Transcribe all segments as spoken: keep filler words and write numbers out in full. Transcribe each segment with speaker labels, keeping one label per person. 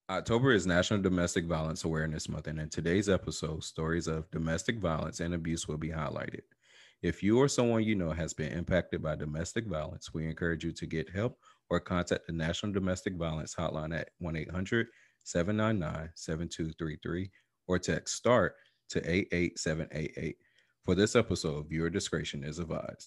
Speaker 1: October is National Domestic Violence Awareness Month, and in today's episode, stories of domestic violence and abuse will be highlighted. If you or someone you know has been impacted by domestic violence, we encourage you to get help or contact the National Domestic Violence Hotline at one eight hundred seven nine nine seven two three three or text START to eight eight seven eight eight. For this episode, viewer discretion is advised.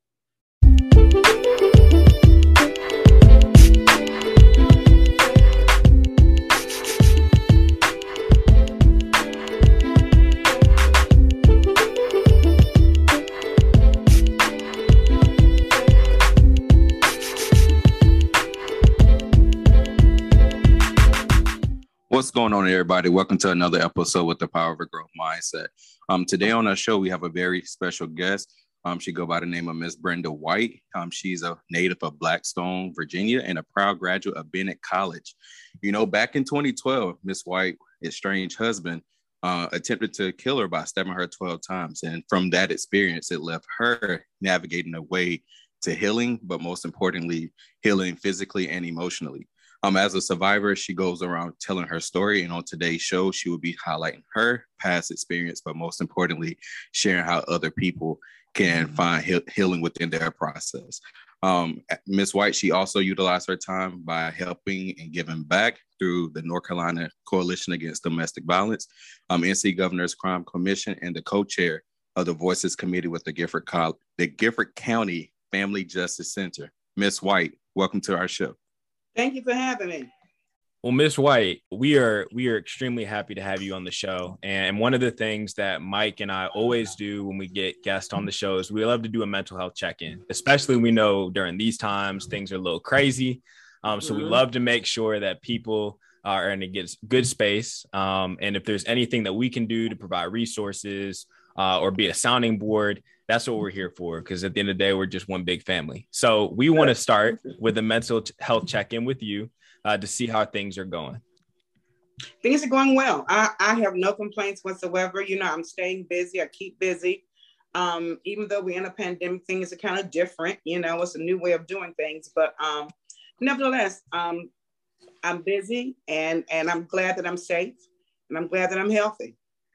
Speaker 1: What's going on, everybody? Welcome to another episode with the Power of a Growth Mindset. Um, today on our show, we have a very special guest. Um, she go by the name of Miss Brenda White. Um, she's a native of Blackstone, Virginia, and a proud graduate of Bennett College. You know, back in twenty twelve, Miss White, estranged husband, uh, attempted to kill her by stabbing her twelve times. And from that experience, it left her navigating a way to healing, but most importantly, healing physically and emotionally. Um, as a survivor, she goes around telling her story, and on today's show, she will be highlighting her past experience, but most importantly, sharing how other people can find he- healing within their process. Um, Miss White, she also utilized her time by helping and giving back through the North Carolina Coalition Against Domestic Violence, um, N C Governor's Crime Commission, and the co-chair of the Voices Committee with the Gifford, Co- the Gifford County Family Justice Center. Miss White, welcome to our show.
Speaker 2: Thank you for having me.
Speaker 3: Well, Miss White, we are we are extremely happy to have you on the show. And one of the things that Mike and I always do when we get guests on the show is we love to do a mental health check-in, especially we know during these times things are a little crazy. Um, so mm-hmm. we love to make sure that people are in a good, good space. Um, and if there's anything that we can do to provide resources uh, or be a sounding board, that's what we're here for, because at the end of the day, we're just one big family. So we want to start with a mental health check-in with you uh, to see how things are going.
Speaker 2: Things are going well. I, I have no complaints whatsoever. You know, I'm staying busy. I keep busy. Um, even though we're in a pandemic, things are kind of different. You know, it's a new way of doing things. But um, nevertheless, um, I'm busy, and, and I'm glad that I'm safe, and I'm glad that I'm healthy.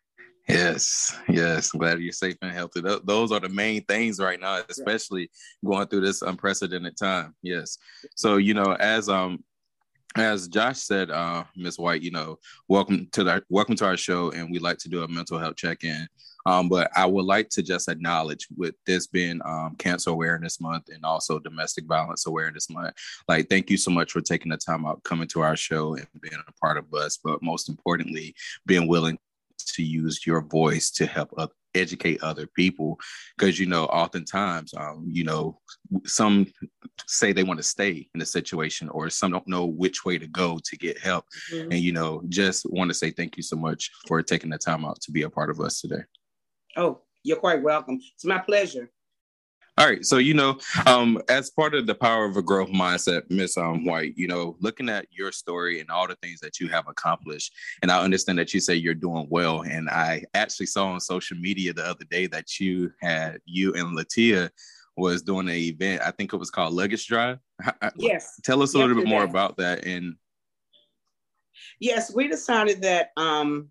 Speaker 1: Yes, yes. I'm glad you're safe and healthy. Th- those are the main things right now, especially yeah. going through this unprecedented time. Yes. So, you know, as um as Josh said, uh, Miss White, you know, welcome to the welcome to our show, and we like to do a mental health check-in. Um, but I would like to just acknowledge, with this being um, Cancer Awareness Month and also Domestic Violence Awareness Month, like, thank you so much for taking the time out, coming to our show and being a part of us. But most importantly, being willing to use your voice to help uh, educate other people, because, you know, oftentimes, um, you know, some say they want to stay in a situation, or some don't know which way to go to get help. Mm-hmm. And, you know, just want to say thank you so much for taking the time out to be a part of us today.
Speaker 2: Oh, you're quite welcome. It's my pleasure.
Speaker 1: All right. So, you know, um, as part of the Power of a Growth Mindset, Miss um, White, you know, looking at your story and all the things that you have accomplished, and I understand that you say you're doing well. And I actually saw on social media the other day that you had, you and Latia was doing an event. I think it was called Luggage Drive.
Speaker 2: Yes.
Speaker 1: Tell us a little bit more about that. And
Speaker 2: yes, we decided that um,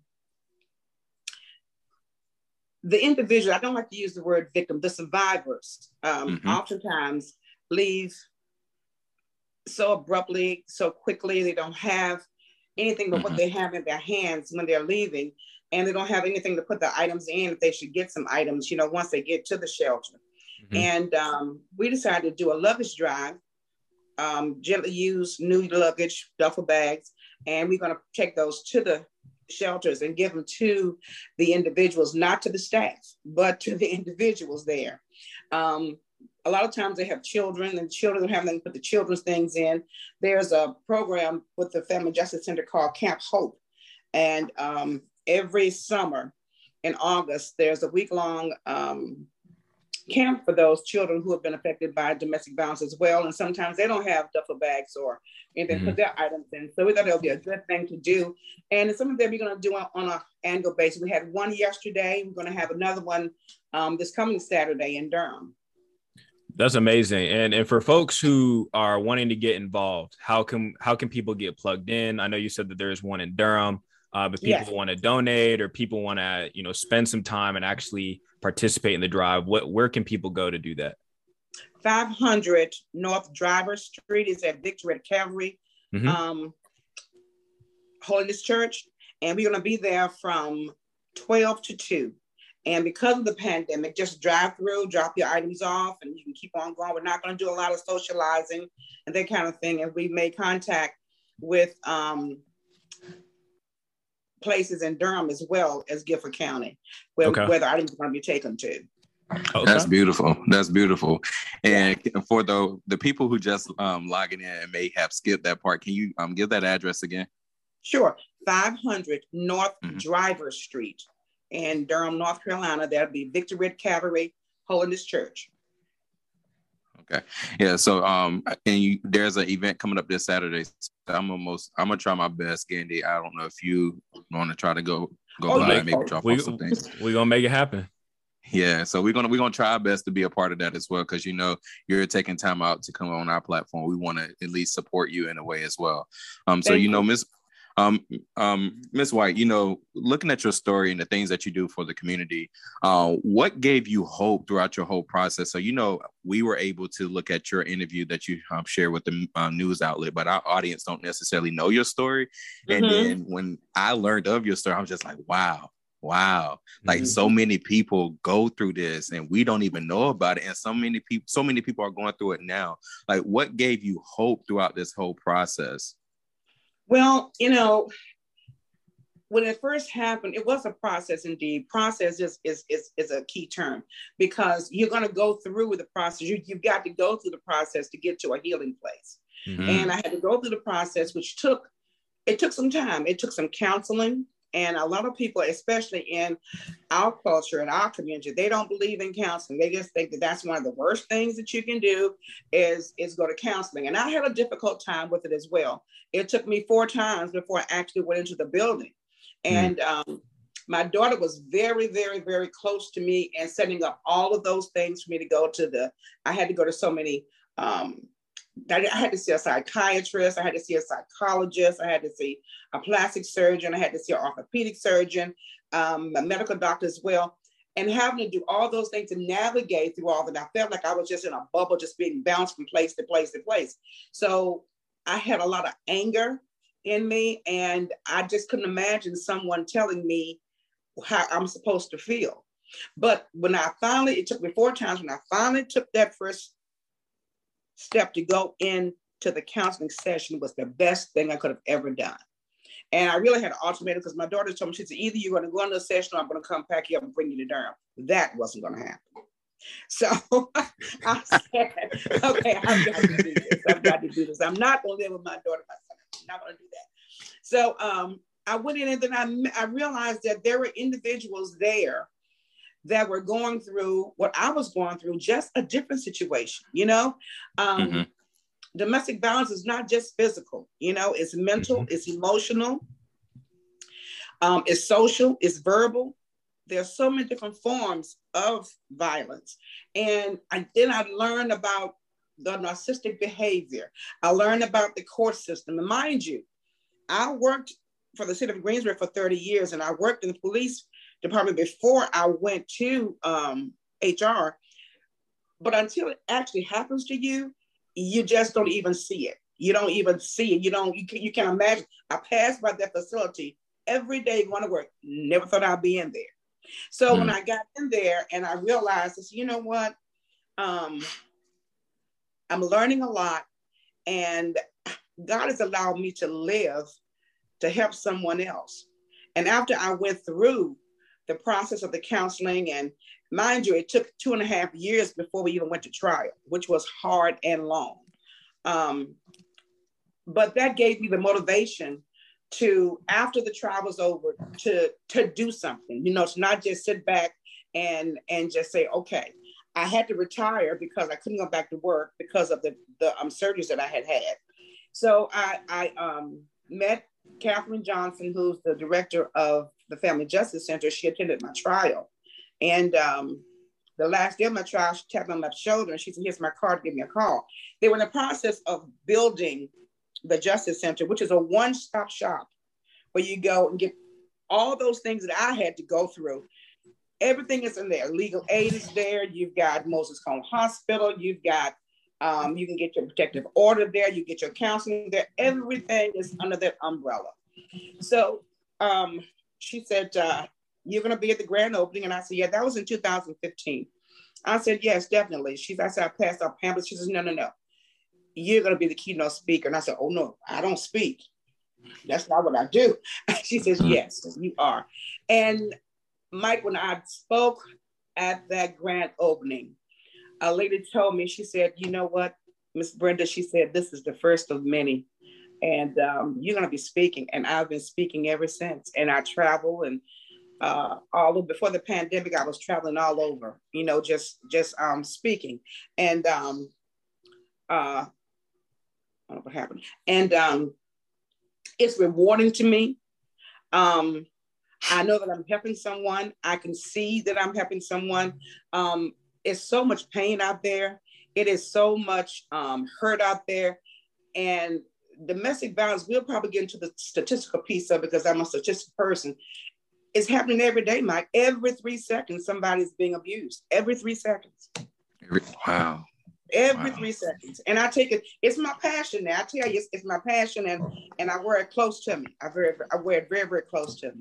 Speaker 2: the individual, I don't like to use the word victim, the survivors um, mm-hmm. oftentimes leave so abruptly, so quickly. They don't have anything but mm-hmm. what they have in their hands when they're leaving. And they don't have anything to put the items in if they should get some items, you know, once they get to the shelter. Mm-hmm. And um, we decided to do a luggage drive, um, gently used new luggage, duffel bags, and we're going to take those to the shelters and give them to the individuals, not to the staff, but to the individuals there. Um, a lot of times they have children, and children don't have them to put the children's things in. There's a program with the Family Justice Center called Camp Hope. And um, every summer in August, there's a week-long um, camp for those children who have been affected by domestic violence as well. And sometimes they don't have duffel bags or anything mm-hmm. put their items in. So we thought it would be a good thing to do. And it's something that we're going to do on, on an annual basis. We had one yesterday. We're going to have another one um, this coming Saturday in Durham.
Speaker 3: That's amazing. And and for folks who are wanting to get involved, how can how can people get plugged in? I know you said that there's one in Durham, uh, but people
Speaker 2: Yes.
Speaker 3: want to donate or people want to, you know, spend some time and actually participate in the drive. What where can people go to do that?
Speaker 2: five hundred North Driver Street is at Victory at Calvary
Speaker 3: Mm-hmm.
Speaker 2: um, Holiness Church, and we're going to be there from twelve to two. And because of the pandemic, just drive through, drop your items off, and you can keep on going. We're not going to do a lot of socializing and that kind of thing. And we've made contact with um, places in Durham as well as Gifford County, where,
Speaker 3: Okay.
Speaker 2: where the items are going to be taken to.
Speaker 3: Okay.
Speaker 1: That's beautiful. That's beautiful. And for the the people who just um, logging in and may have skipped that part, can you um, give that address again?
Speaker 2: Sure. five hundred North
Speaker 1: Mhm.
Speaker 2: Driver Street in Durham, North Carolina. That'll be Victory at Calvary Holiness Church.
Speaker 1: Okay. Yeah. So um, and you, there's an event coming up this Saturday. So I'm almost. I'm gonna try my best, Gandy. I don't know if you want to try to go go
Speaker 2: Oh,
Speaker 1: by
Speaker 2: yeah.
Speaker 1: and maybe drop
Speaker 3: We,
Speaker 1: off some things.
Speaker 3: we're gonna make it happen.
Speaker 1: Yeah, so we're gonna we're gonna try our best to be a part of that as well, because you know you're taking time out to come on our platform. We want to at least support you in a way as well. Um, so
Speaker 2: Thank
Speaker 1: you know,
Speaker 2: you.
Speaker 1: Miss um um Miss White, you know, looking at your story and the things that you do for the community, uh, what gave you hope throughout your whole process? So you know, we were able to look at your interview that you um, share with the uh, news outlet, but our audience don't necessarily know your story. And
Speaker 2: Mhm.
Speaker 1: then when I learned of your story, I was just like, wow. Wow. Like
Speaker 3: Mhm.
Speaker 1: so many people go through this and we don't even know about it. And so many people, so many people are going through it now. Like what gave you hope throughout this whole process?
Speaker 2: Well, you know, when it first happened, it was a process indeed. Process is is is, is a key term, because you're going to go through the process. You, you've got to go through the process to get to a healing place.
Speaker 3: Mhm.
Speaker 2: And I had to go through the process, which took, it took some time. It took some counseling. And a lot of people, especially in our culture and our community, they don't believe in counseling. They just think that that's one of the worst things that you can do is, is go to counseling. And I had a difficult time with it as well. It took me four times before I actually went into the building. And um, my daughter was very, very, very close to me and setting up all of those things for me to go to the, I had to go to so many, um, I had to see a psychiatrist, I had to see a psychologist, I had to see a plastic surgeon, I had to see an orthopedic surgeon, um, a medical doctor as well. And having to do all those things to navigate through all that, I felt like I was just in a bubble, just being bounced from place to place to place. So I had a lot of anger in me, and I just couldn't imagine someone telling me how I'm supposed to feel. But when I finally, it took me four times, when I finally took that first step to go into the counseling session, was the best thing I could have ever done. And I really had an ultimatum, because my daughter told me, she said, either you're going to go into a session or I'm going to come pack you up and bring you to Durham. That wasn't going to happen. So I said, okay, I've got to do this. I've got to do this. I'm not going to live with my daughter, my son. I'm not going to do that. So um, I went in, and then I, I realized that there were individuals there that were going through what I was going through, just a different situation, you know? Um,
Speaker 1: Mm-hmm.
Speaker 2: Domestic violence is not just physical, you know, it's mental,
Speaker 3: Mhm.
Speaker 2: it's emotional, um, it's social, it's verbal. There's so many different forms of violence. And I, then I learned about the narcissistic behavior. I learned about the court system. And mind you, I worked for the city of Greensboro for thirty years, and I worked in the police department before I went to um, H R. But until it actually happens to you, you just don't even see it. You don't even see it. You don't, you, can, you can't imagine. I passed by that facility every day going to work. Never thought I'd be in there. So mm. when I got in there and I realized this, you know what? Um, I'm learning a lot, and God has allowed me to live to help someone else. And after I went through the process of the counseling, and mind you, it took two and a half years before we even went to trial, which was hard and long. Um, but that gave me the motivation to, after the trial was over, to, to do something, you know, to not just sit back and, and just say, okay. I had to retire because I couldn't go back to work because of the, the um, surgeries that I had had. So I, I um, met Catherine Johnson, who's the director of the Family Justice Center. She attended my trial. And um, the last day of my trial, she tapped me on my shoulder and she said, here's my card, give me a call. They were in the process of building the Justice Center, which is a one-stop shop where you go and get all those things that I had to go through. Everything is in there. Legal aid is there. You've got Moses Cone Hospital. You've got, um, you can get your protective order there. You get your counseling there. Everything is under that umbrella. So um, she said, uh, you're going to be at the grand opening. And I said, yeah, that was in two thousand fifteen. I said, yes, definitely. She, I said, I passed out pamphlets. She says, no, no, no. You're going to be the keynote speaker. And I said, oh, no, I don't speak. That's not what I do. She says, yes, you are. And Mike, when I spoke at that grand opening, a lady told me, she said, you know what, Miss Brenda, she said, this is the first of many. And um, you're going to be speaking. And I've been speaking ever since. And I travel and uh, all over. Before the pandemic, I was traveling all over, you know, just just um, speaking. And um, uh, I don't know what happened. And um, it's rewarding to me. Um, I know that I'm helping someone. I can see that I'm helping someone. Um, it's so much pain out there. It is so much um, hurt out there. And domestic violence, we'll probably get into the statistical piece of it because I'm a statistical person. It's happening every day, Mike. Every three seconds, somebody's being abused. Every three seconds.
Speaker 1: Wow.
Speaker 2: Every
Speaker 1: wow.
Speaker 2: three seconds. And I take it, it's my passion now. I tell you, it's, it's my passion and, and I wear it close to me. I, very, I wear it very, very close to me.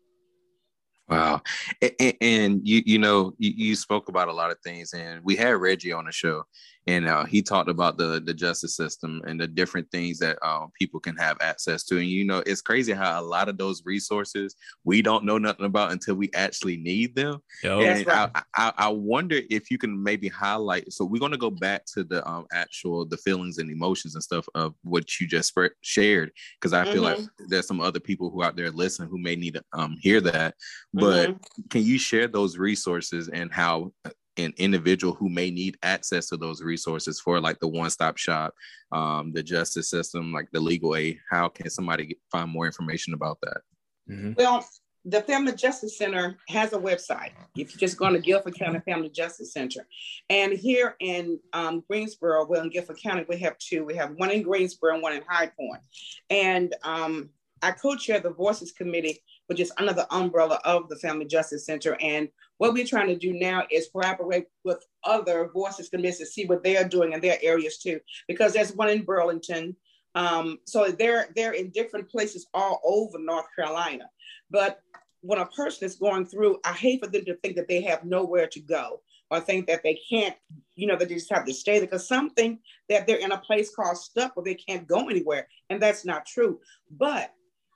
Speaker 1: Wow. And, and you, you know, you, you spoke about a lot of things, and we had Reggie on the show, and uh, he talked about the, the justice system and the different things that uh, people can have access to. And, you know, it's crazy how a lot of those resources we don't know nothing about until we actually need them. Yep. And right. I, I, I wonder if you can maybe highlight. So we're going to go back to the um, actual, the feelings and emotions and stuff of what you just shared, because I mm-hmm. feel like there's some other people who out there listening who may need to um, hear that. But mm-hmm. can you share those resources and how an individual who may need access to those resources for like the one-stop shop, um, the justice system, like the legal aid, how can somebody get, find more information about that?
Speaker 2: Mm-hmm. Well, the Family Justice Center has a website. If you're just going to Guilford County Family Justice Center. And here in um, Greensboro, well, in Guilford County, we have two. We have one in Greensboro and one in High Point. And um, I co-chair the Voices Committee, which is under the umbrella of the Family Justice Center. And what we're trying to do now is collaborate with other Voices Committees to see what they are doing in their areas too, because there's one in Burlington. Um, so they're, they're in different places all over North Carolina. But when a person is going through, I hate for them to think that they have nowhere to go or think that they can't, you know, that they just have to stay there, because some think that they're in a place called stuck where they can't go anywhere. And that's not true. But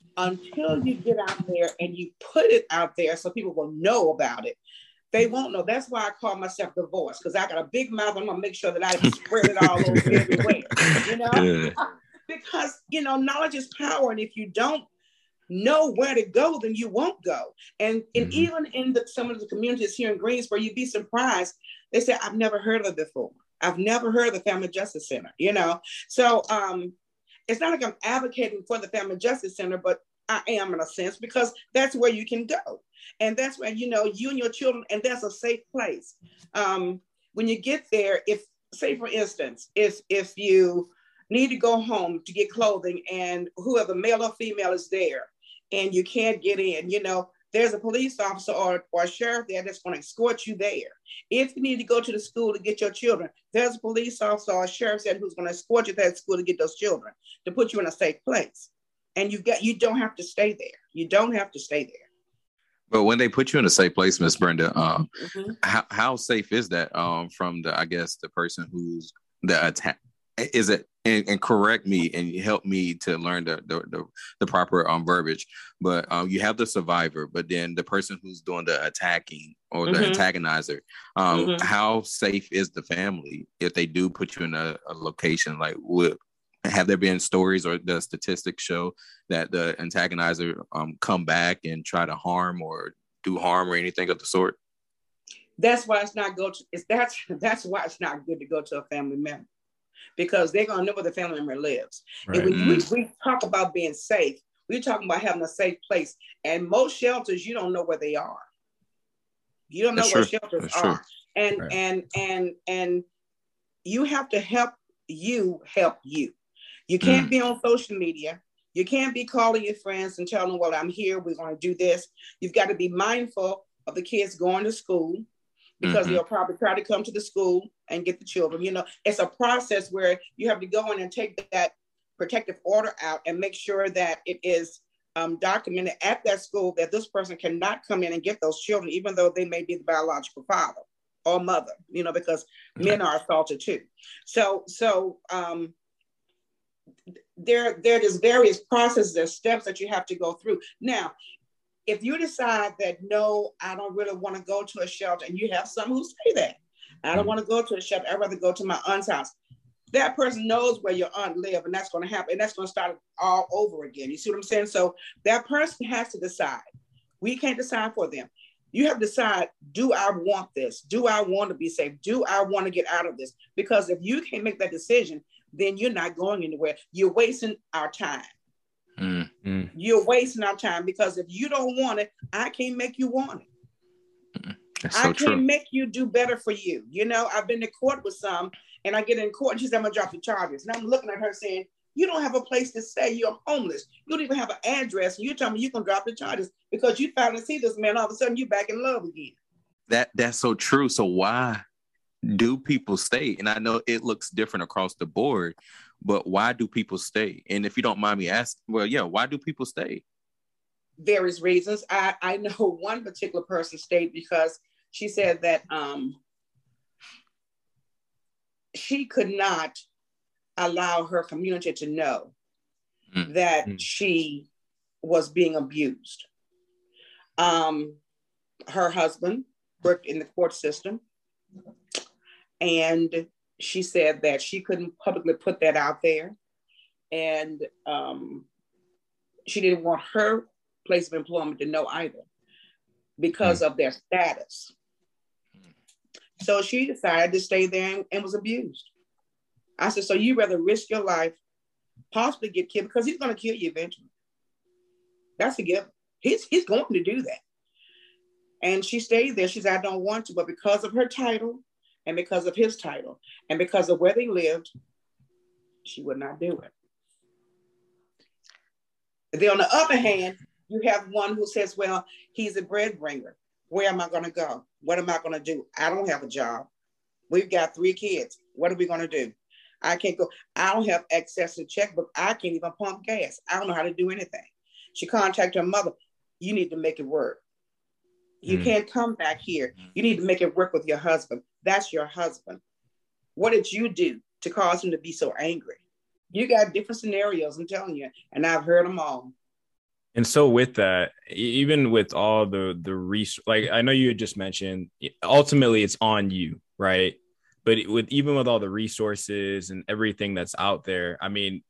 Speaker 2: until you get out there and you put it out there so people will know about it, they won't know. That's why I call myself the voice, because I got a big mouth and I'm gonna make sure that I spread it all over everywhere, you know? Yeah. Because, you know, knowledge is power. And if you don't know where to go, then you won't go. And, and mm-hmm. even in the, some of the communities here in Greensboro, you'd be surprised. They say, I've never heard of it before. I've never heard of the Family Justice Center, you know? So um, it's not like I'm advocating for the Family Justice Center, but I am in a sense, because that's where you can go. And that's where, you know, you and your children, and that's a safe place. Um, when you get there, if, say for instance, if if you need to go home to get clothing and whoever, male or female, is there and you can't get in, you know, there's a police officer or, or a sheriff there that's going to escort you there. If you need to go to the school to get your children, there's a police officer or a sheriff there who's going to escort you to that school to get those children, to put you in a safe place. And you got, you don't have to stay there. You don't have to stay there.
Speaker 1: But when they put you in a safe place, Miss Brenda, um, mm-hmm. how, how safe is that um, from the, I guess, the person who's the attack? Is it, and, and correct me and help me to learn the the, the, the proper um, verbiage, but um, you have the survivor, but then the person who's doing the attacking or the mm-hmm. antagonizer, um, mm-hmm. how safe is the family if they do put you in a, a location? Like, would, have there been stories or the statistics show that the antagonizer um, come back and try to harm or do harm or anything of the sort?
Speaker 2: That's why it's not go to, it's that's that's why it's not good to go to a family member, because they're gonna know where the family member lives. Right. And when mm. we, we talk about being safe, we're talking about having a safe place. And most shelters, you don't know where they are. You don't know that's where true. shelters that's are. True. And
Speaker 3: right.
Speaker 2: and and and you have to help you help you. You can't mm. be on social media. You can't be calling your friends and telling them, well, I'm here, we're going to do this. You've got to be mindful of the kids going to school, because mm-hmm. they'll probably try to come to the school and get the children. You know, it's a process where you have to go in and take that protective order out and make sure that it is um, documented at that school that this person cannot come in and get those children, even though they may be the biological father or mother, you know, because mm-hmm. men are assaulted too. So, so um, there, there is various processes and steps that you have to go through. Now, if you decide that, no, I don't really want to go to a shelter, and you have some who say that, I don't want to go to a shelter, I'd rather go to my aunt's house. That person knows where your aunt lives, and that's going to happen. And that's going to start all over again. You see what I'm saying? So that person has to decide. We can't decide for them. You have to decide, do I want this? Do I want to be safe? Do I want to get out of this? Because if you can't make that decision, then you're not going anywhere. You're wasting our time. Mm-hmm. You're wasting our time, because if you don't want it, I can't make you want it. Mm-hmm. That's so I can't true. Make you do better for you. You know, I've been to court with some, and I get in court and she said, I'm gonna drop the charges. And I'm looking at her saying, you don't have a place to stay. You're homeless. You don't even have an address. And you tell me you can drop the charges because you finally see this man. All of a sudden, you're back in love again.
Speaker 1: That That's so true. So why do people stay? And I know it looks different across the board, but why do people stay? And if you don't mind me asking, well, yeah, why do people stay?
Speaker 2: Various reasons. I, I know one particular person stayed because she said that um, she could not allow her community to know mm. that mm. she was being abused. Um, her husband worked in the court system, and she said that she couldn't publicly put that out there, and um, she didn't want her place of employment to know either because mm. of their status. So she decided to stay there and, and was abused. I said, so you rather risk your life, possibly get killed, because he's going to kill you eventually. That's a given. He's, he's going to do that. And she stayed there. She said, I don't want to, but because of her title and because of his title and because of where they lived, she would not do it. Then on the other hand, you have one who says, well, he's a breadwinner. Where am I going to go? What am I going to do? I don't have a job. We've got three kids. What are we going to do? I can't go. I don't have access to checkbook. I can't even pump gas. I don't know how to do anything. She contacted her mother. You need to make it work. You mm. can't come back here. You need to make it work with your husband. That's your husband. What did you do to cause him to be so angry? You got different scenarios, I'm telling you, and I've heard them all.
Speaker 3: And so with that, even with all the, the research, like I know you had just mentioned, ultimately it's on you, right? But with even with all the resources and everything that's out there, I mean,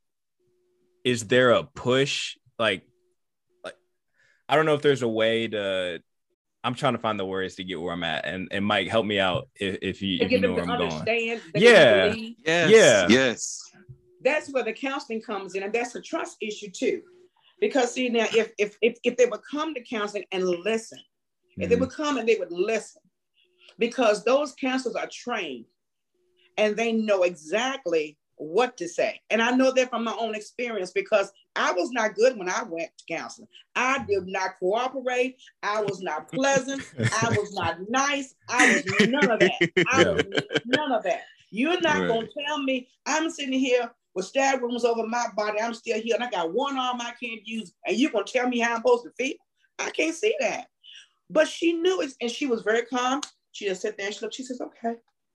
Speaker 3: is there a push? Like, like I don't know if there's a way to, I'm trying to find the words to get where I'm at. And, and Mike, help me out if, if you, if you know where I'm going. Yeah.
Speaker 1: Yes.
Speaker 3: Yeah.
Speaker 1: Yes.
Speaker 2: That's where the counseling comes in. And that's a trust issue too. Because see now, if if if, if they would come to counseling and listen, mm-hmm. if they would come and they would listen, because those counselors are trained and they know exactly what to say. And I know that from my own experience, because I was not good when I went to counseling. I did not cooperate. I was not pleasant. I was not nice. I was none of that. I yeah. was none of that. You're not right. going to tell me I'm sitting here with stab wounds over my body, I'm still here, and I got one arm I can't use, and you're going to tell me how I'm supposed to feel? I can't see that. But she knew it, and she was very calm. She just sat there and she looked, she says, okay,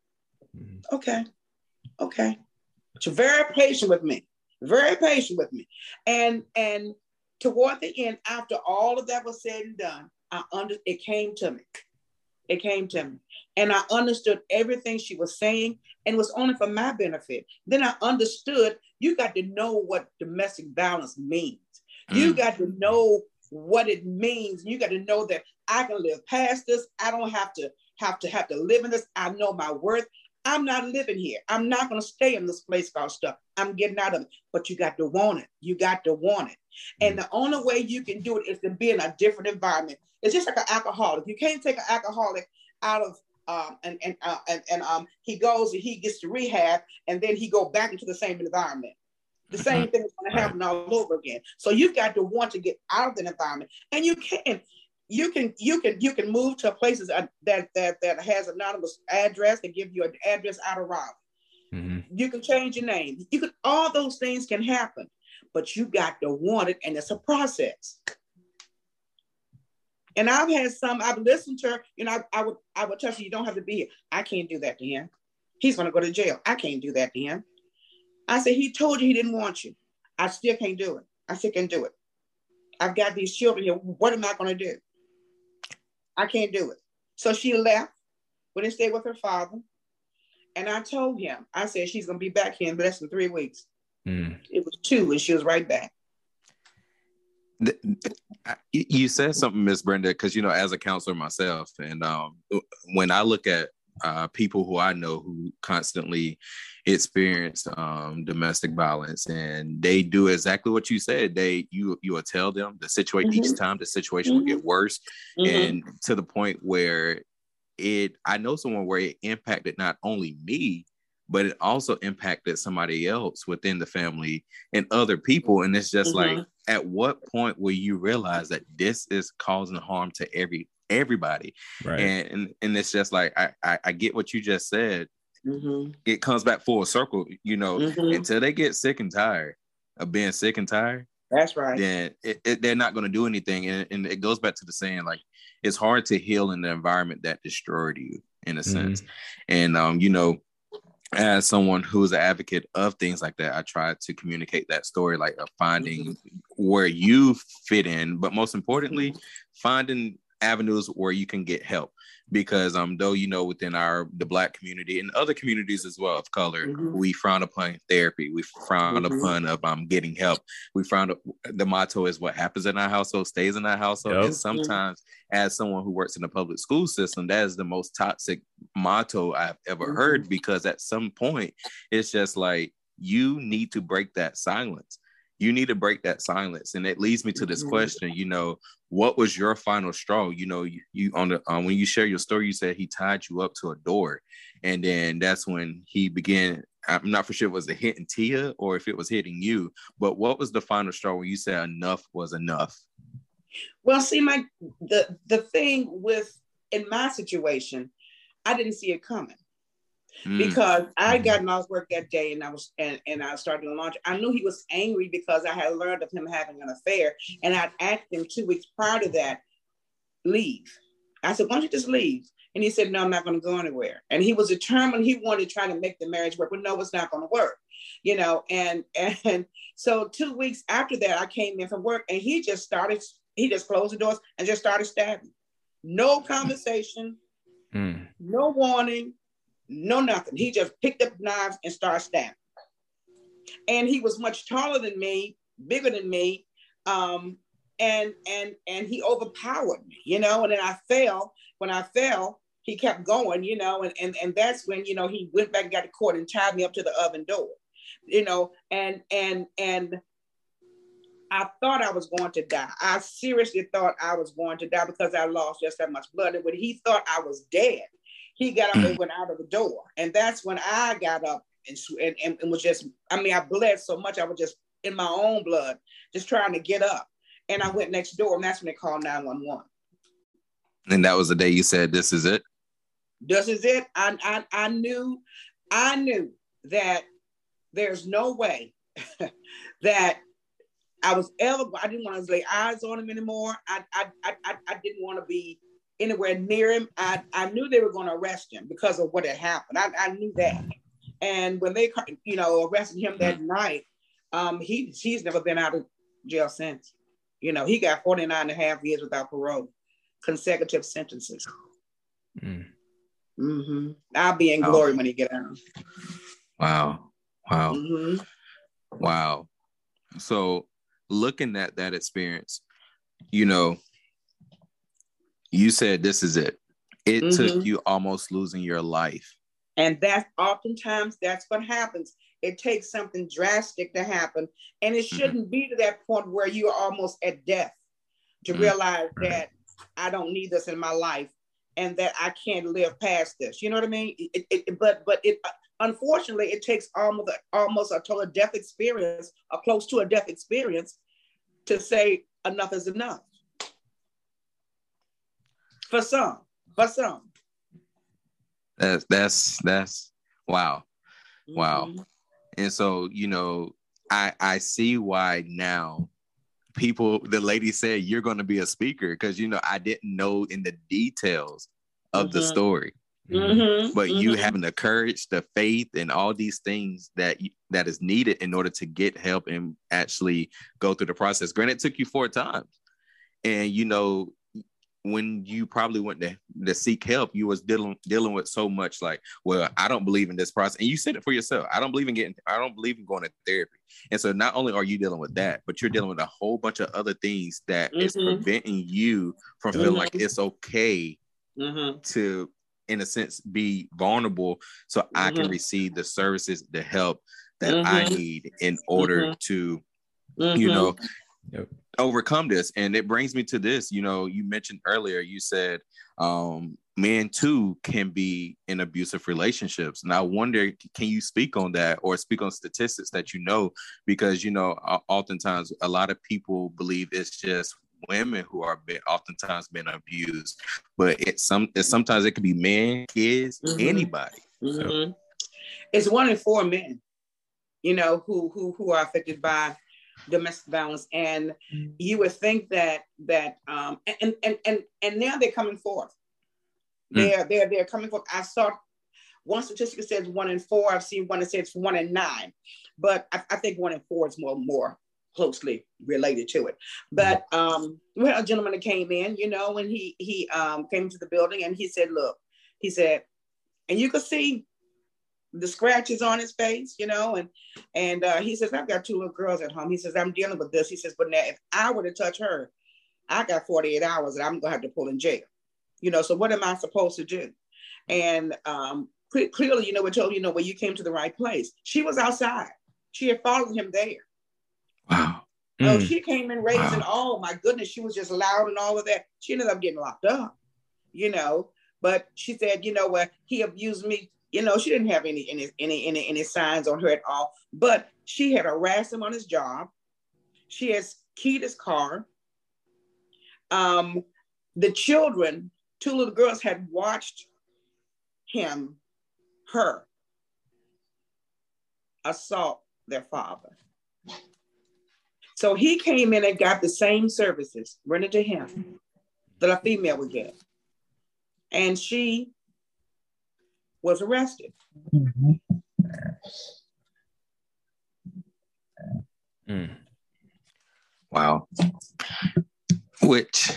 Speaker 2: okay, okay. She's very patient with me, very patient with me. And and toward the end, after all of that was said and done, I under it came to me. It came to me. And I understood everything she was saying, and it was only for my benefit. Then I understood you got to know what domestic violence means. Mm. You got to know what it means. You got to know that I can live past this. I don't have to have to have to live in this. I know my worth. I'm not living here. I'm not going to stay in this place called stuff. I'm getting out of it. But you got to want it. You got to want it. Mm. And the only way you can do it is to be in a different environment. It's just like an alcoholic. You can't take an alcoholic out of um, and and, uh, and and um, he goes and he gets to rehab, and then he go back into the same environment. The same thing is going to happen all over again. So you've got to want to get out of the environment, and you can, you can, you can, you can move to places that that that has anonymous address and give you an address out of Raleigh. Mm-hmm. You can change your name. You can. All those things can happen, but you got to want it, and it's a process. And I've had some. I've listened to her. You know, I, I would, I would tell you, you don't have to be here. I can't do that to him. He's going to go to jail. I can't do that to him. I said, he told you he didn't want you. I still can't do it. I still can't do it. I've got these children here. What am I going to do? I can't do it. So she left, went and stayed with her father. And I told him, I said, she's going to be back here in less than three weeks. Mm. It was two, and she was right back.
Speaker 1: You said something, Miss Brenda, because, you know, as a counselor myself, and um, when I look at uh, people who I know who constantly experience um, domestic violence, and they do exactly what you said. They you you will tell them the situation mm-hmm. each time the situation mm-hmm. will get worse, mm-hmm. and to the point where it. I know someone where it impacted not only me, but it also impacted somebody else within the family and other people. And it's just mm-hmm. like, at what point will you realize that this is causing harm to every everybody? Right. And, and and it's just like, I, I, I get what you just said. Mm-hmm. It comes back full circle, you know, mm-hmm. until they get sick and tired of being sick and tired.
Speaker 2: That's right.
Speaker 1: Then it, it, they're not going to do anything. And, and it goes back to the saying, like, it's hard to heal in the environment that destroyed you, in a mm-hmm. sense. And, um, you know, as someone who's an advocate of things like that, I try to communicate that story, like of finding mm-hmm. where you fit in, but most importantly, mm-hmm. finding avenues where you can get help. Because um, though, you know, within our the Black community and other communities as well of color, mm-hmm. we frown upon therapy. We frown mm-hmm. upon of um getting help. We frown up. The motto is, what happens in our household stays in our household. Yep. And sometimes, as someone who works in the public school system, that is the most toxic motto I've ever mm-hmm. heard. Because at some point, it's just like, you need to break that silence. You need to break that silence. And it leads me to this question, you know, what was your final straw? You know, you, you on the, um, when you share your story, you said he tied you up to a door. And then that's when he began, I'm not for sure if it was a hitting Tia or if it was hitting you, but what was the final straw when you said enough was enough?
Speaker 2: Well, see, my, the, the thing with, in my situation, I didn't see it coming. Mm. Because I got off work that day and I was and, and I started to launch. I knew he was angry because I had learned of him having an affair, and I'd asked him two weeks prior to that, leave. I said, why don't you just leave? And he said, no, I'm not going to go anywhere. And he was determined. He wanted to try to make the marriage work, but no, it's not going to work. You know, and and so two weeks after that, I came in from work, and he just started. He just closed the doors and just started stabbing. No conversation, mm. no warning. No, nothing. He just picked up knives and started stabbing. And he was much taller than me, bigger than me. Um, and and and he overpowered me, you know, and then I fell. When I fell, he kept going, you know, and, and, and that's when, you know, he went back and got the cord and tied me up to the oven door, you know, and and and I thought I was going to die. I seriously thought I was going to die because I lost just that much blood. And when he thought I was dead, he got up and went out of the door. And that's when I got up and, and, and was just, I mean, I bled so much, I was just in my own blood, just trying to get up. And I went next door, and that's when they called nine one one.
Speaker 1: And that was the day you said, this is it?
Speaker 2: This is it. I, I, I knew, I knew that there's no way that I was ever, I didn't want to lay eyes on him anymore. I, I, I, I didn't want to be anywhere near him. I, I knew they were going to arrest him because of what had happened. I, I knew that. And when they, you know, arrested him that night, um, he he's never been out of jail since. You know, he got forty-nine and a half years without parole, consecutive sentences. Mm. Mm-hmm. I'll be in glory oh. when he get out.
Speaker 1: Wow. Wow. Mm-hmm. Wow. So looking at that experience, you know, you said this is it. It mm-hmm. took you almost losing your life.
Speaker 2: And that's oftentimes that's what happens. It takes something drastic to happen. And it shouldn't mm-hmm. be to that point where you're almost at death to mm-hmm. realize right. that I don't need this in my life. and that I can't live past this. You know what I mean? It, it, but but it unfortunately it takes almost almost a total death experience, or close to a death experience, to say enough is enough. For some, for some.
Speaker 1: That's that's that's wow, wow. Mm-hmm. And so, you know, I I see why now people, the lady said, you're going to be a speaker, because, you know, I didn't know in the details of mm-hmm. the story. Mm-hmm. But mm-hmm. you having the courage, the faith, and all these things that that is needed in order to get help and actually go through the process. Granted, it took you four times. And, you know, when you probably went to, to seek help, you was dealing dealing with so much like, well, I don't believe in this process. And you said it for yourself. I don't believe in getting, I don't believe in going to therapy. And so not only are you dealing with that, but you're dealing with a whole bunch of other things that mm-hmm. is preventing you from feeling mm-hmm. like it's okay mm-hmm. to, in a sense, be vulnerable, so mm-hmm. I can receive the services, the help that mm-hmm. I need in order mm-hmm. to, mm-hmm. you know, yep. overcome this. And it brings me to this, you know, you mentioned earlier, you said um, men too can be in abusive relationships. And I wonder, can you speak on that or speak on statistics that you know? Because, you know, oftentimes a lot of people believe it's just women who are been, oftentimes been abused, but it's some it's, sometimes it could be men, kids, mm-hmm. anybody.
Speaker 2: Mm-hmm. So. It's one in four men, you know, who who who are affected by domestic violence, and you would think that that um and and and and now they're coming forth. They're mm. they're they're coming forth. I saw one statistic that says one in four. I've seen one that says one in nine, but I, I think one in four is more more closely related to it. But um, we had a gentleman that came in, you know, and he he um came to the building and he said, "Look," he said, and you could see the scratches on his face, you know, and and uh, he says, "I've got two little girls at home." He says, "I'm dealing with this." He says, "But now if I were to touch her, I got forty-eight hours and I'm gonna have to pull in jail, you know. So what am I supposed to do?" And um, cl- clearly, you know, we told you know, well, you came to the right place. She was outside. She had followed him there.
Speaker 1: Wow.
Speaker 2: Mm. Oh, she came in raised wow. and oh my goodness, she was just loud and all of that. She ended up getting locked up, you know. But she said, you know what, he abused me. You know, she didn't have any any any any, any signs on her at all. But she had harassed him on his job. She has keyed his car. Um, the children, two little girls, had watched him, her, assault their father. So he came in and got the same services rendered to him that a female would get. And she was arrested.
Speaker 1: Mm-hmm. Mm. Wow. Which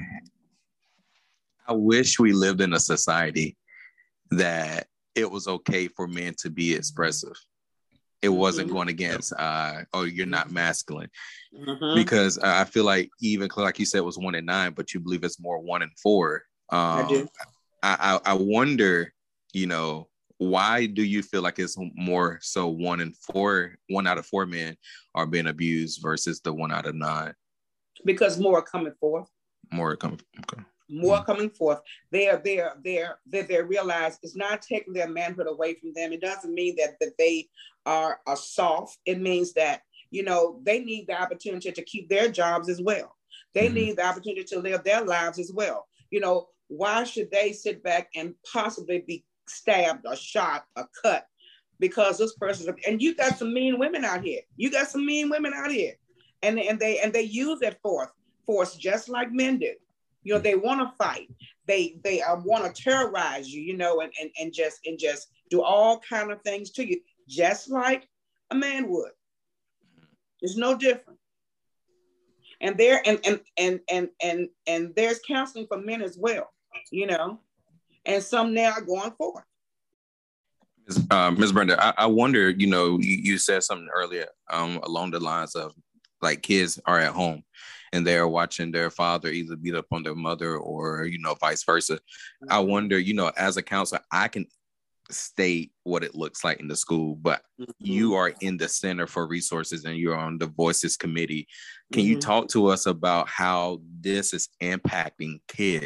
Speaker 1: I wish we lived in a society that it was okay for men to be expressive. It wasn't mm-hmm. going against, uh, oh, you're not masculine. Mm-hmm. Because uh, I feel like even, like you said, it was one in nine, but you believe it's more one in four. Um, I do. I, I, I wonder, you know, why do you feel like it's more so one in four, one out of four men are being abused versus the one out of nine?
Speaker 2: Because more are coming forth.
Speaker 1: More are coming. Okay.
Speaker 2: More mm-hmm. coming forth. They're they're they're they they realize it's not taking their manhood away from them. It doesn't mean that that they are, are soft. It means that, you know, they need the opportunity to keep their jobs as well. They mm-hmm. need the opportunity to live their lives as well. You know, why should they sit back and possibly be stabbed or shot or cut because this person's, and you got some mean women out here. You got some mean women out here. And, and they and they use that force, force just like men do. You know, they want to fight. They they uh, want to terrorize you, you know, and, and, and just and just do all kind of things to you, just like a man would. It's no different. And there and and and and and and there's counseling for men as well, you know, and some now are going forth.
Speaker 1: Uh, Miz Brenda, I, I wonder, you know, you, you said something earlier um, along the lines of like kids are at home and they're watching their father either beat up on their mother or, you know, vice versa. Mm-hmm. I wonder, you know, as a counselor, I can state what it looks like in the school, but mm-hmm. you are in the Center for Resources and you're on the Voices Committee. Can mm-hmm. you talk to us about how this is impacting kids?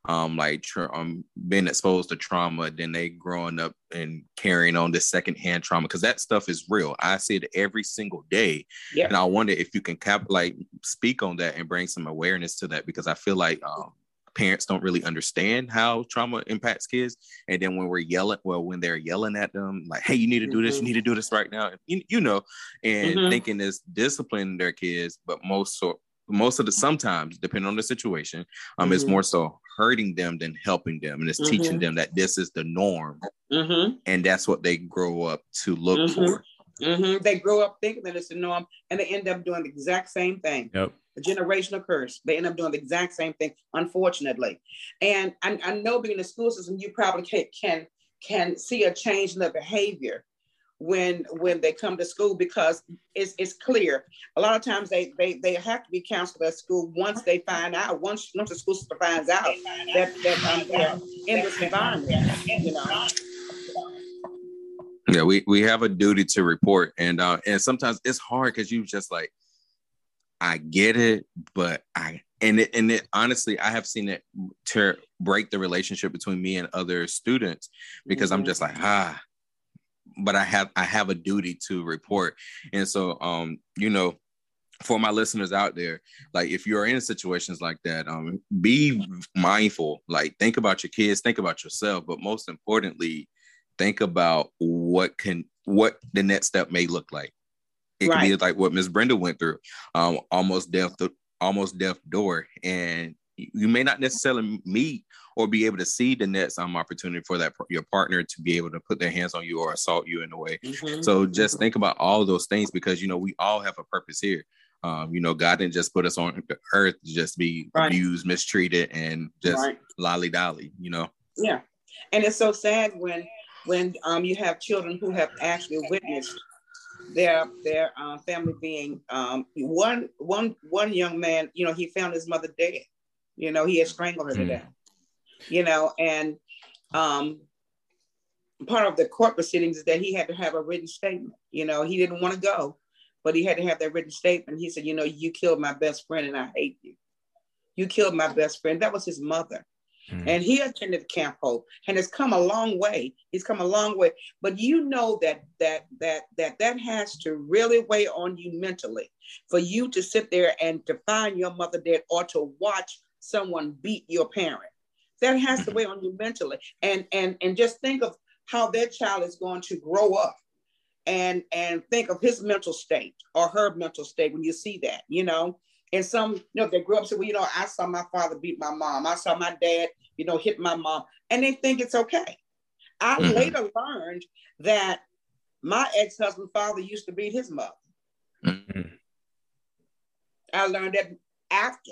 Speaker 1: um, like tra- um, being exposed to trauma, then they growing up and carrying on this secondhand trauma, because that stuff is real. I see it every single day,
Speaker 2: Yep.
Speaker 1: and I wonder if you can cap like speak on that and bring some awareness to that, because I feel like um, parents don't really understand how trauma impacts kids, and then when we're yelling, well, when they're yelling at them, like, "Hey, you need to do this, you need to do this right now," you, you know, and
Speaker 2: Mm-hmm.
Speaker 1: thinking it's disciplining their kids, but most so most of the sometimes, depending on the situation, um,
Speaker 2: Mm-hmm.
Speaker 1: it's more so hurting them than helping them, and it's
Speaker 2: Mm-hmm.
Speaker 1: teaching them that this is the norm,
Speaker 2: Mm-hmm.
Speaker 1: and that's what they grow up to look
Speaker 2: Mm-hmm.
Speaker 1: for.
Speaker 2: Mm-hmm. They grow up thinking that it's the norm, and they end up doing the exact same thing.
Speaker 3: Yep.
Speaker 2: The generational curse. They end up doing the exact same thing, unfortunately. And I, I know being in the school system, you probably can, can can see a change in the behavior when when they come to school, because it's it's clear. A lot of times they they they have to be counseled at school once they find out, once once the school system finds out that that um, they're in this environment, you know.
Speaker 1: Yeah, we we have a duty to report, and uh, and sometimes it's hard because you just like, I get it, but I and it and it honestly, I have seen it tear break the relationship between me and other students, because mm-hmm. I'm just like, ah, but I have I have a duty to report. And so um, you know, for my listeners out there, like if you're in situations like that, um, be mindful, like think about your kids, think about yourself, but most importantly, think about what can what the next step may look like. It right. could be like what Miss Brenda went through, um, almost death, almost death door, and you may not necessarily meet or be able to see the next um, opportunity for that your partner to be able to put their hands on you or assault you in a way. Mm-hmm. So just think about all those things, because you know we all have a purpose here. Um, you know, God didn't just put us on the earth to just be right. abused, mistreated, and just right. lolly dolly. You know.
Speaker 2: Yeah, and it's so sad when when um you have children who have actually witnessed their their uh, family being um one one one young man, you know, he found his mother dead. You know, he had strangled her mm. to death. You know, and um part of the court proceedings is that he had to have a written statement. You know, he didn't want to go, but he had to have that written statement. He said, you know, you killed my best friend and I hate you. You killed my best friend. That was his mother. Mm. And he attended Camp Hope and has come a long way. He's come a long way. But you know that that that that that has to really weigh on you mentally for you to sit there and to find your mother dead or to watch someone beat your parent. That has to weigh on you mentally. And and and just think of how that child is going to grow up and and think of his mental state or her mental state when you see that, you know. And some, you know, they grew up and say, well, you know, I saw my father beat my mom. I saw my dad, you know, hit my mom. And they think it's okay. I mm-hmm. later learned that my ex-husband's father used to beat his mother. Mm-hmm. I learned that after.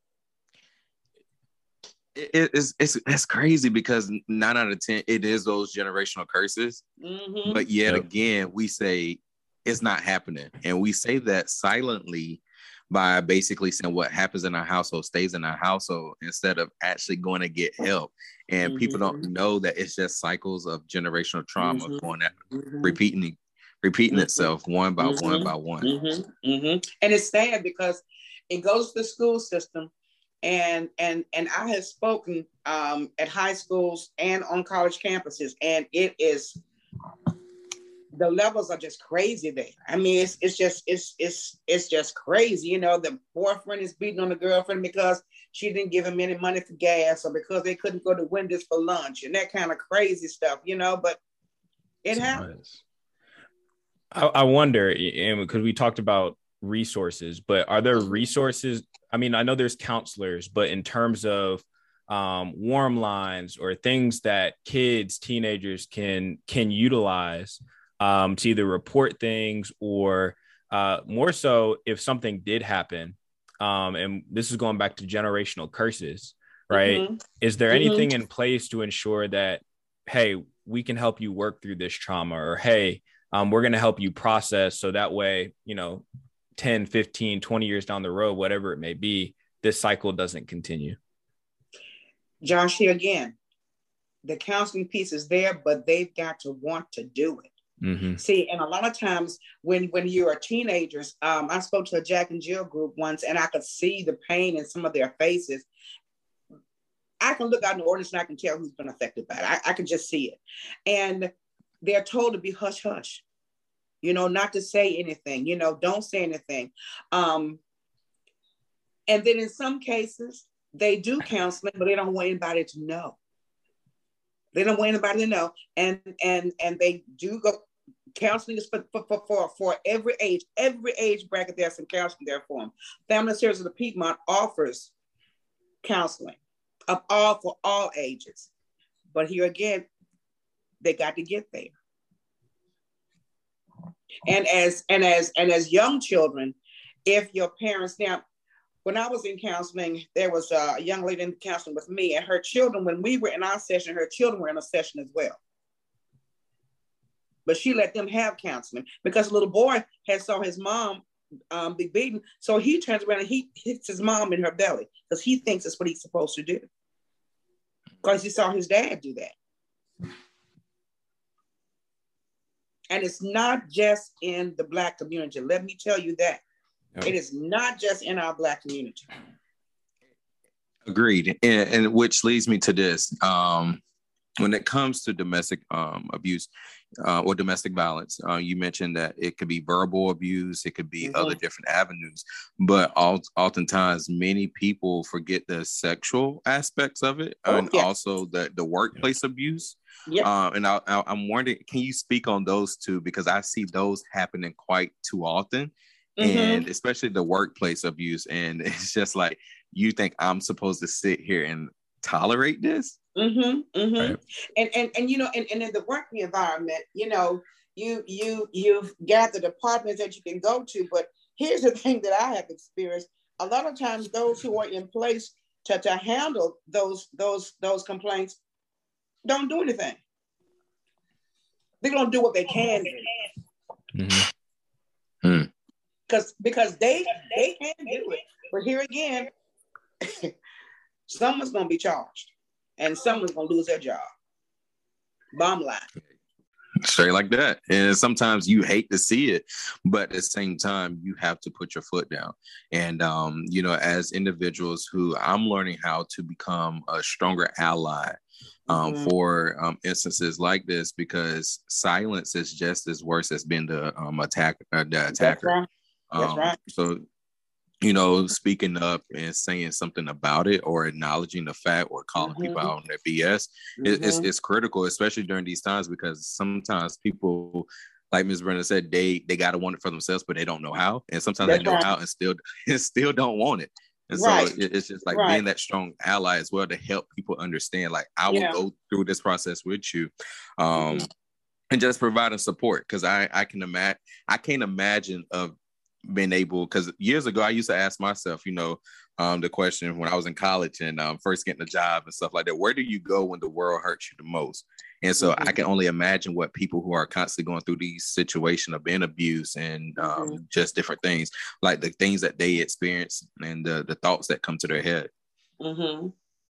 Speaker 1: It, it's, it's, it's crazy because nine out of ten, it is those generational curses. Mm-hmm. But yet yep. again, we say it's not happening. And we say that silently by basically saying what happens in our household stays in our household instead of actually going to get help. And mm-hmm. people don't know that it's just cycles of generational trauma mm-hmm. going at, mm-hmm. repeating, repeating mm-hmm. itself one by mm-hmm. one by one.
Speaker 2: Mm-hmm. Mm-hmm. And it's sad because it goes to the school system. And and and I have spoken um, at high schools and on college campuses, and it is, the levels are just crazy there. I mean, it's it's just it's it's it's just crazy. You know, the boyfriend is beating on the girlfriend because she didn't give him any money for gas, or because they couldn't go to Wendy's for lunch, and that kind of crazy stuff. You know, but it That's happens. Nice.
Speaker 3: I, I wonder, and because we talked about resources, but are there resources? I mean, I know there's counselors, but in terms of um, warm lines or things that kids, teenagers can can utilize um, to either report things or uh, more so if something did happen, um, and this is going back to generational curses, right? Mm-hmm. Is there mm-hmm. anything in place to ensure that, hey, we can help you work through this trauma, or hey, um, we're going to help you process so that way, you know, ten, fifteen, twenty years down the road, whatever it may be, this cycle doesn't continue?
Speaker 2: Josh, here again, the counseling piece is there, but they've got to want to do it. Mm-hmm. See, and a lot of times when, when you're teenagers, um, I spoke to a Jack and Jill group once, and I could see the pain in some of their faces. I can look out in the ordinance and I can tell who's been affected by it. I, I can just see it. And they're told to be hush hush, you know, not to say anything, you know, don't say anything. Um, and then in some cases, they do counseling, but they don't want anybody to know. They don't want anybody to know. And and and they do go, counseling is for, for, for, for every age, every age bracket, there's some counseling there for them. Family Services of the Piedmont offers counseling of all for all ages. But here again, they got to get there. And as and as and as young children, if your parents, now when I was in counseling, there was a young lady in counseling with me, and her children, when we were in our session, her children were in a session as well. But she let them have counseling because a little boy had saw his mom um, be beaten. So he turns around and he hits his mom in her belly because he thinks it's what he's supposed to do. Because he saw his dad do that. And it's not just in the Black community. Let me tell you that. Yep. It is not just in our Black community.
Speaker 1: Agreed. And, and which leads me to this. Um, when it comes to domestic um, abuse uh, or domestic violence, uh, you mentioned that it could be verbal abuse, it could be mm-hmm. other different avenues, but all, oftentimes many people forget the sexual aspects of it oh, and yes. also the, the workplace abuse. Yep. Uh, and I, I, I'm wondering, can you speak on those two? Because I see those happening quite too often. Mm-hmm. And especially the workplace abuse. And it's just like, you think I'm supposed to sit here and tolerate this?
Speaker 2: Mm-hmm, mm-hmm. Right. And, and, and, you know, and, and in the working environment, you know, you, you, you've got the departments that you can go to, but here's the thing that I have experienced. A lot of times those who are in place to, to handle those, those, those complaints don't do anything. They don't do what they can do. Mm-hmm. Hmm. Because because they they can do it. But here again, someone's gonna be charged and someone's gonna lose their job. Bottom line.
Speaker 1: Straight like that. And sometimes you hate to see it, but at the same time, you have to put your foot down. And, um, you know, as individuals who I'm learning how to become a stronger ally um, mm-hmm. for um, instances like this, because silence is just as worse as being the um, attack, uh, the attacker.
Speaker 2: That's right. That's
Speaker 1: um,
Speaker 2: right.
Speaker 1: So, you know, speaking up and saying something about it or acknowledging the fact or calling mm-hmm. people out on their B S mm-hmm. it, it's, it's critical, especially during these times, because sometimes people, like Miz Brenda said, they they got to want it for themselves, but they don't know how. And sometimes That's they know right. how and still and still don't want it. And right. so it, it's just like right. being that strong ally as well to help people understand, like, I will yeah. go through this process with you. Um, mm-hmm. and just providing support. Cause I, I can imagine, I can't imagine of been able, because years ago I used to ask myself, you know, um, the question when I was in college and um, first getting a job and stuff like that, where do you go when the world hurts you the most? And so mm-hmm. I can only imagine what people who are constantly going through these situations of being abused and um, mm-hmm. just different things, like the things that they experience and the, the thoughts that come to their head. Mm-hmm.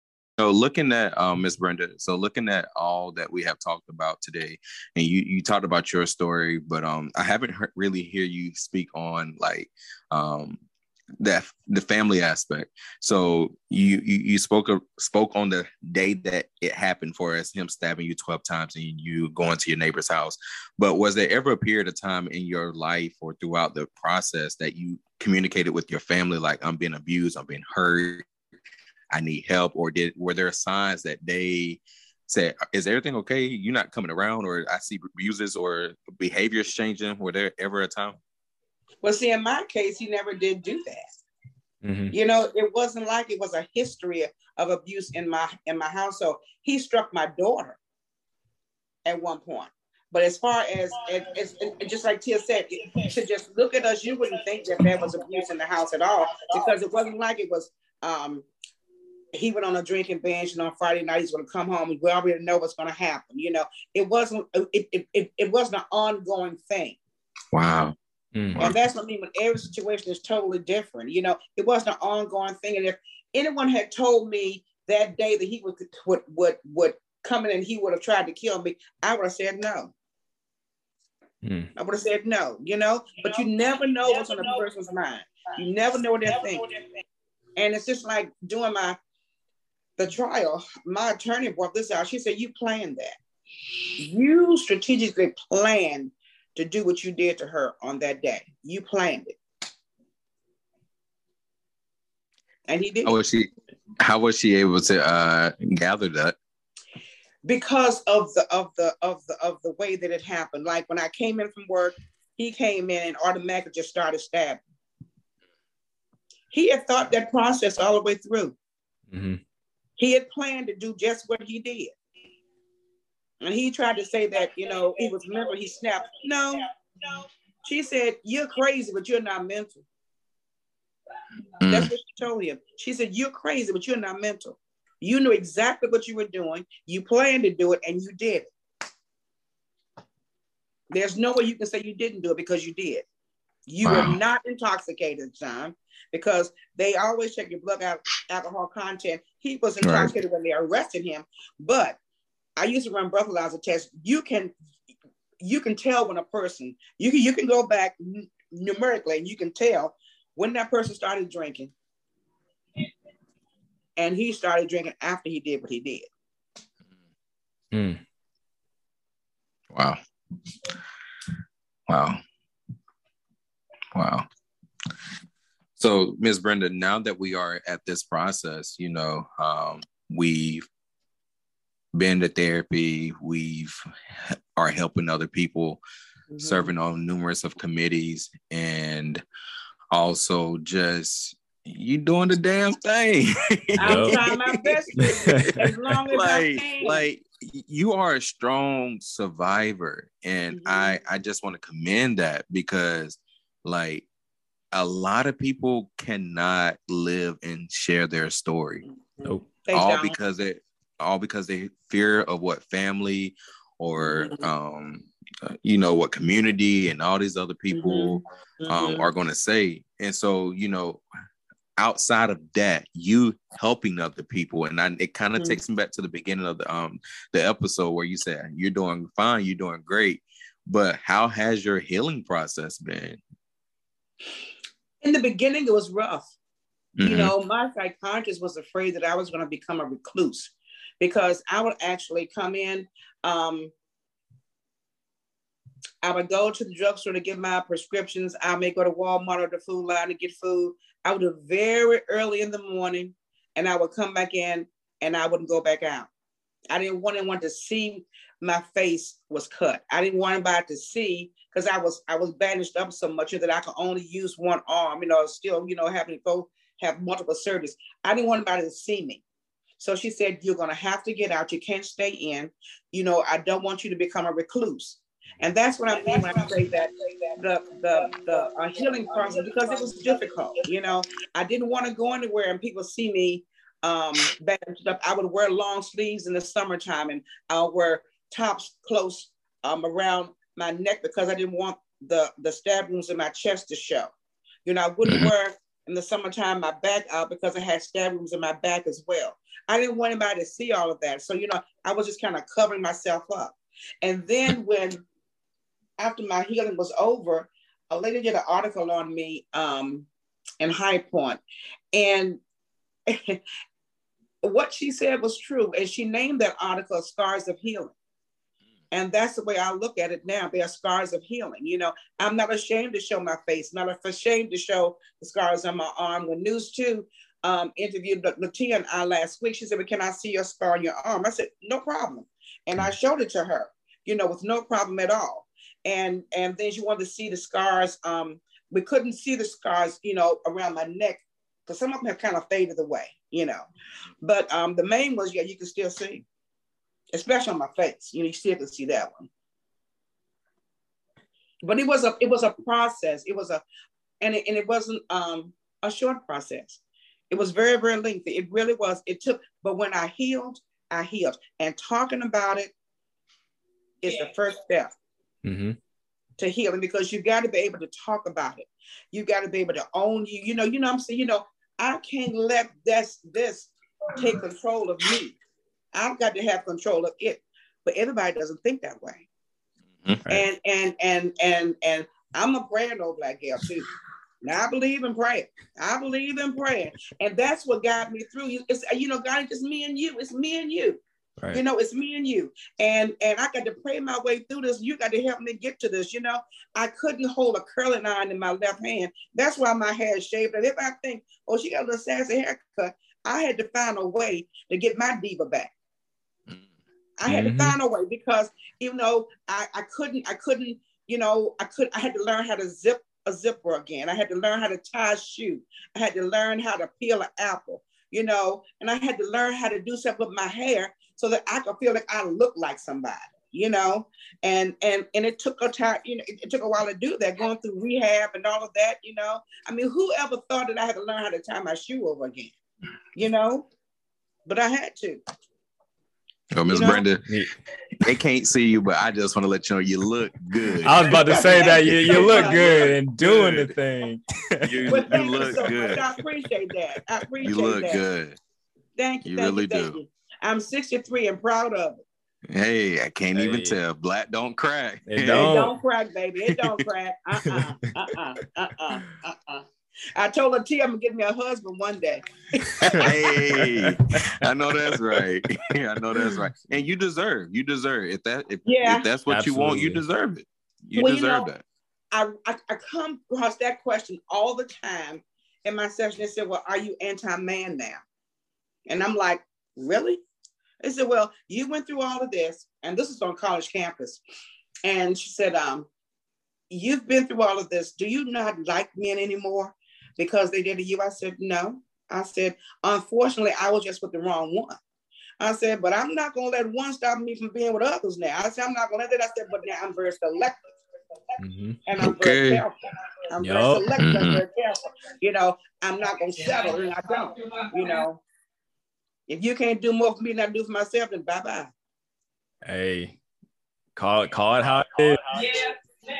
Speaker 1: So looking at um, Miz Brenda, so looking at all that we have talked about today, and you you talked about your story, but um, I haven't heard, really hear you speak on like um, that the family aspect. So you you, you spoke spoke on the day that it happened, for us, him stabbing you twelve times and you going to your neighbor's house. But was there ever a period of time in your life or throughout the process that you communicated with your family, like, I'm being abused, I'm being hurt, I need help? Or did were there signs that they said, is everything okay? You're not coming around, or I see abuses or behaviors changing? Were there ever a time?
Speaker 2: Well, see, in my case, he never did do that. Mm-hmm. You know, it wasn't like it was a history of abuse in my in my household. He struck my daughter at one point. But as far as, as, as, as just like Tia said, to just look at us, you wouldn't think that there was abuse in the house at all, because it wasn't like it was, um, he went on a drinking binge, and on Friday night he's going to come home and we already know what's going to happen. You know, it wasn't it it, it, it wasn't an ongoing thing.
Speaker 1: Wow.
Speaker 2: Mm-hmm. And that's what I mean, when every situation is totally different. You know, it wasn't an ongoing thing. And if anyone had told me that day that he would would would, would come in and he would have tried to kill me, I would have said no. Mm. I would have said no, you know, but you never know what's on a person's mind. You never know what they're thinking. And it's just like doing my the trial, my attorney brought this out. She said, you planned that. You strategically planned to do what you did to her on that day. You planned it. And he did.
Speaker 1: How was she, how was she able to uh, gather that?
Speaker 2: Because of the of the of the of the way that it happened. Like when I came in from work, he came in and automatically just started stabbing. He had thought that process all the way through. Mm-hmm. He had planned to do just what he did. And he tried to say that, you know, he was mental, he snapped. No, no. She said, you're crazy, but you're not mental. Mm. That's what she told him. She said, you're crazy, but you're not mental. You knew exactly what you were doing. You planned to do it, and you did it. There's no way you can say you didn't do it because you did. You wow. were not intoxicated, John, because they always check your blood alcohol content. He was intoxicated right. when they arrested him. But I used to run breathalyzer tests. You can you can tell when a person, you can, you can go back n- numerically and you can tell when that person started drinking. And he started drinking after he did what he did.
Speaker 1: Mm. Wow. Wow. Wow. So, Miz Brenda, now that we are at this process, you know, um, we've been to therapy, we've are helping other people, mm-hmm. serving on numerous of committees, and also just you doing the damn thing.
Speaker 2: I'm trying my best as long as
Speaker 1: like,
Speaker 2: I can.
Speaker 1: Like you are a strong survivor, and mm-hmm. I I just want to commend that because like a lot of people cannot live and share their story.
Speaker 3: Nope.
Speaker 2: They
Speaker 1: all
Speaker 2: don't.
Speaker 1: because they all because they fear of what family or mm-hmm. um uh, you know what community and all these other people mm-hmm. um mm-hmm. are going to say. And so, you know, outside of that, you helping other people, and I, it kind of mm-hmm. takes me back to the beginning of the um the episode where you said you're doing fine, you're doing great, but how has your healing process been?
Speaker 2: In the beginning, it was rough. Mm-hmm. You know, my psychiatrist was afraid that I was going to become a recluse because I would actually come in. Um, I would go to the drugstore to get my prescriptions. I may go to Walmart or the food line to get food. I would do it very early in the morning, and I would come back in, and I wouldn't go back out. I didn't want anyone to see my face was cut. I didn't want anybody to see because I was I was bandaged up so much that I could only use one arm. You know, still, you know, having to go have multiple surgeries. I didn't want anybody to see me. So she said, you're going to have to get out. You can't stay in. You know, I don't want you to become a recluse. And that's what I mean when I say that the the the uh, healing process, because it was difficult. You know, I didn't want to go anywhere and people see me um, bandaged up. I would wear long sleeves in the summertime, and I'll wear tops close um, around my neck because I didn't want the the stab wounds in my chest to show. You know, I wouldn't wear in the summertime my back out because I had stab wounds in my back as well. I didn't want anybody to see all of that. So, you know, I was just kind of covering myself up. And then when, after my healing was over, a lady did an article on me um, in High Point. And what she said was true. And she named that article Scars of Healing. And that's the way I look at it now. They are scars of healing. You know, I'm not ashamed to show my face, not ashamed to show the scars on my arm. When News two um, interviewed Latia and I last week, she said, well, can I see your scar on your arm? I said, no problem. And I showed it to her, you know, with no problem at all. And and then she wanted to see the scars. Um, we couldn't see the scars, you know, around my neck because some of them have kind of faded away, you know. But um, the main was, yeah, you can still see. Especially on my face, you know, you still can see that one. But it was a, it was a process. It was a, and it, and it wasn't um, a short process. It was very, very lengthy. It really was. It took, but when I healed, I healed. And talking about it is the first step mm-hmm. to healing, because you got to be able to talk about it. You got to be able to own you. You know, you know, what I'm saying, you know, I can't let this this take control of me. I've got to have control of it, but everybody doesn't think that way. Mm-hmm. And and and and and I'm a brand old black girl too. Now I believe in prayer. I believe in prayer. And that's what got me through. It's, you know, God, it's just me and you. It's me and you. Right. You know, it's me and you. And and I got to pray my way through this. You got to help me get to this. You know, I couldn't hold a curling iron in my left hand. That's why my hair is shaved. And if I think, oh, she got a little sassy haircut, I had to find a way to get my diva back. I had mm-hmm. to find a way because, you know, I, I couldn't, I couldn't, you know, I could, I had to learn how to zip a zipper again. I had to learn how to tie a shoe. I had to learn how to peel an apple, you know, and I had to learn how to do something with my hair so that I could feel like I look like somebody, you know, and, and, and it took a time, you know, it, it took a while to do that, going through rehab and all of that, you know. I mean, who ever thought that I had to learn how to tie my shoe over again, you know, but I had to.
Speaker 1: Oh, Miss you know? Brenda, they can't see you, but I just want to let you know you look good.
Speaker 3: I was about to say that you, you look good and doing the thing.
Speaker 1: you,
Speaker 2: well,
Speaker 1: you look
Speaker 2: so
Speaker 1: good.
Speaker 2: Much. I appreciate that. I appreciate
Speaker 1: that. You look
Speaker 2: that.
Speaker 1: good.
Speaker 2: Thank you.
Speaker 1: You
Speaker 2: thank
Speaker 1: really
Speaker 2: you, thank
Speaker 1: do.
Speaker 2: You. I'm sixty-three and proud of it.
Speaker 1: Hey, I can't
Speaker 3: hey.
Speaker 1: even tell. Black don't crack.
Speaker 3: It
Speaker 2: don't.
Speaker 3: It
Speaker 2: don't crack, baby. It don't crack. Uh-uh. Uh-uh. Uh-uh. Uh-uh. I told her, T, I'm gonna get me a husband one day.
Speaker 1: Hey, I know that's right. I know that's right. And you deserve, you deserve if that if,
Speaker 2: yeah,
Speaker 1: if that's what absolutely. You want, you deserve it. You
Speaker 2: well,
Speaker 1: deserve
Speaker 2: you know,
Speaker 1: that.
Speaker 2: I, I I come across that question all the time in my session. They said, well, are you anti-man now? And I'm like, really? They said, well, you went through all of this, and this is on college campus. And she said, um, you've been through all of this. Do you not like men anymore because they did to you? I said, no. I said, unfortunately, I was just with the wrong one. I said, but I'm not going to let one stop me from being with others now. I said, I'm not going to let that. I said, but now I'm very selective. Mm-hmm. And I'm okay. very careful. I'm yep. very selective mm-hmm. and very careful. You know, I'm not going to settle, and I don't. You know, if you can't do more for me than I do for myself, then bye-bye.
Speaker 3: Hey, call it, call it how it is. Yeah.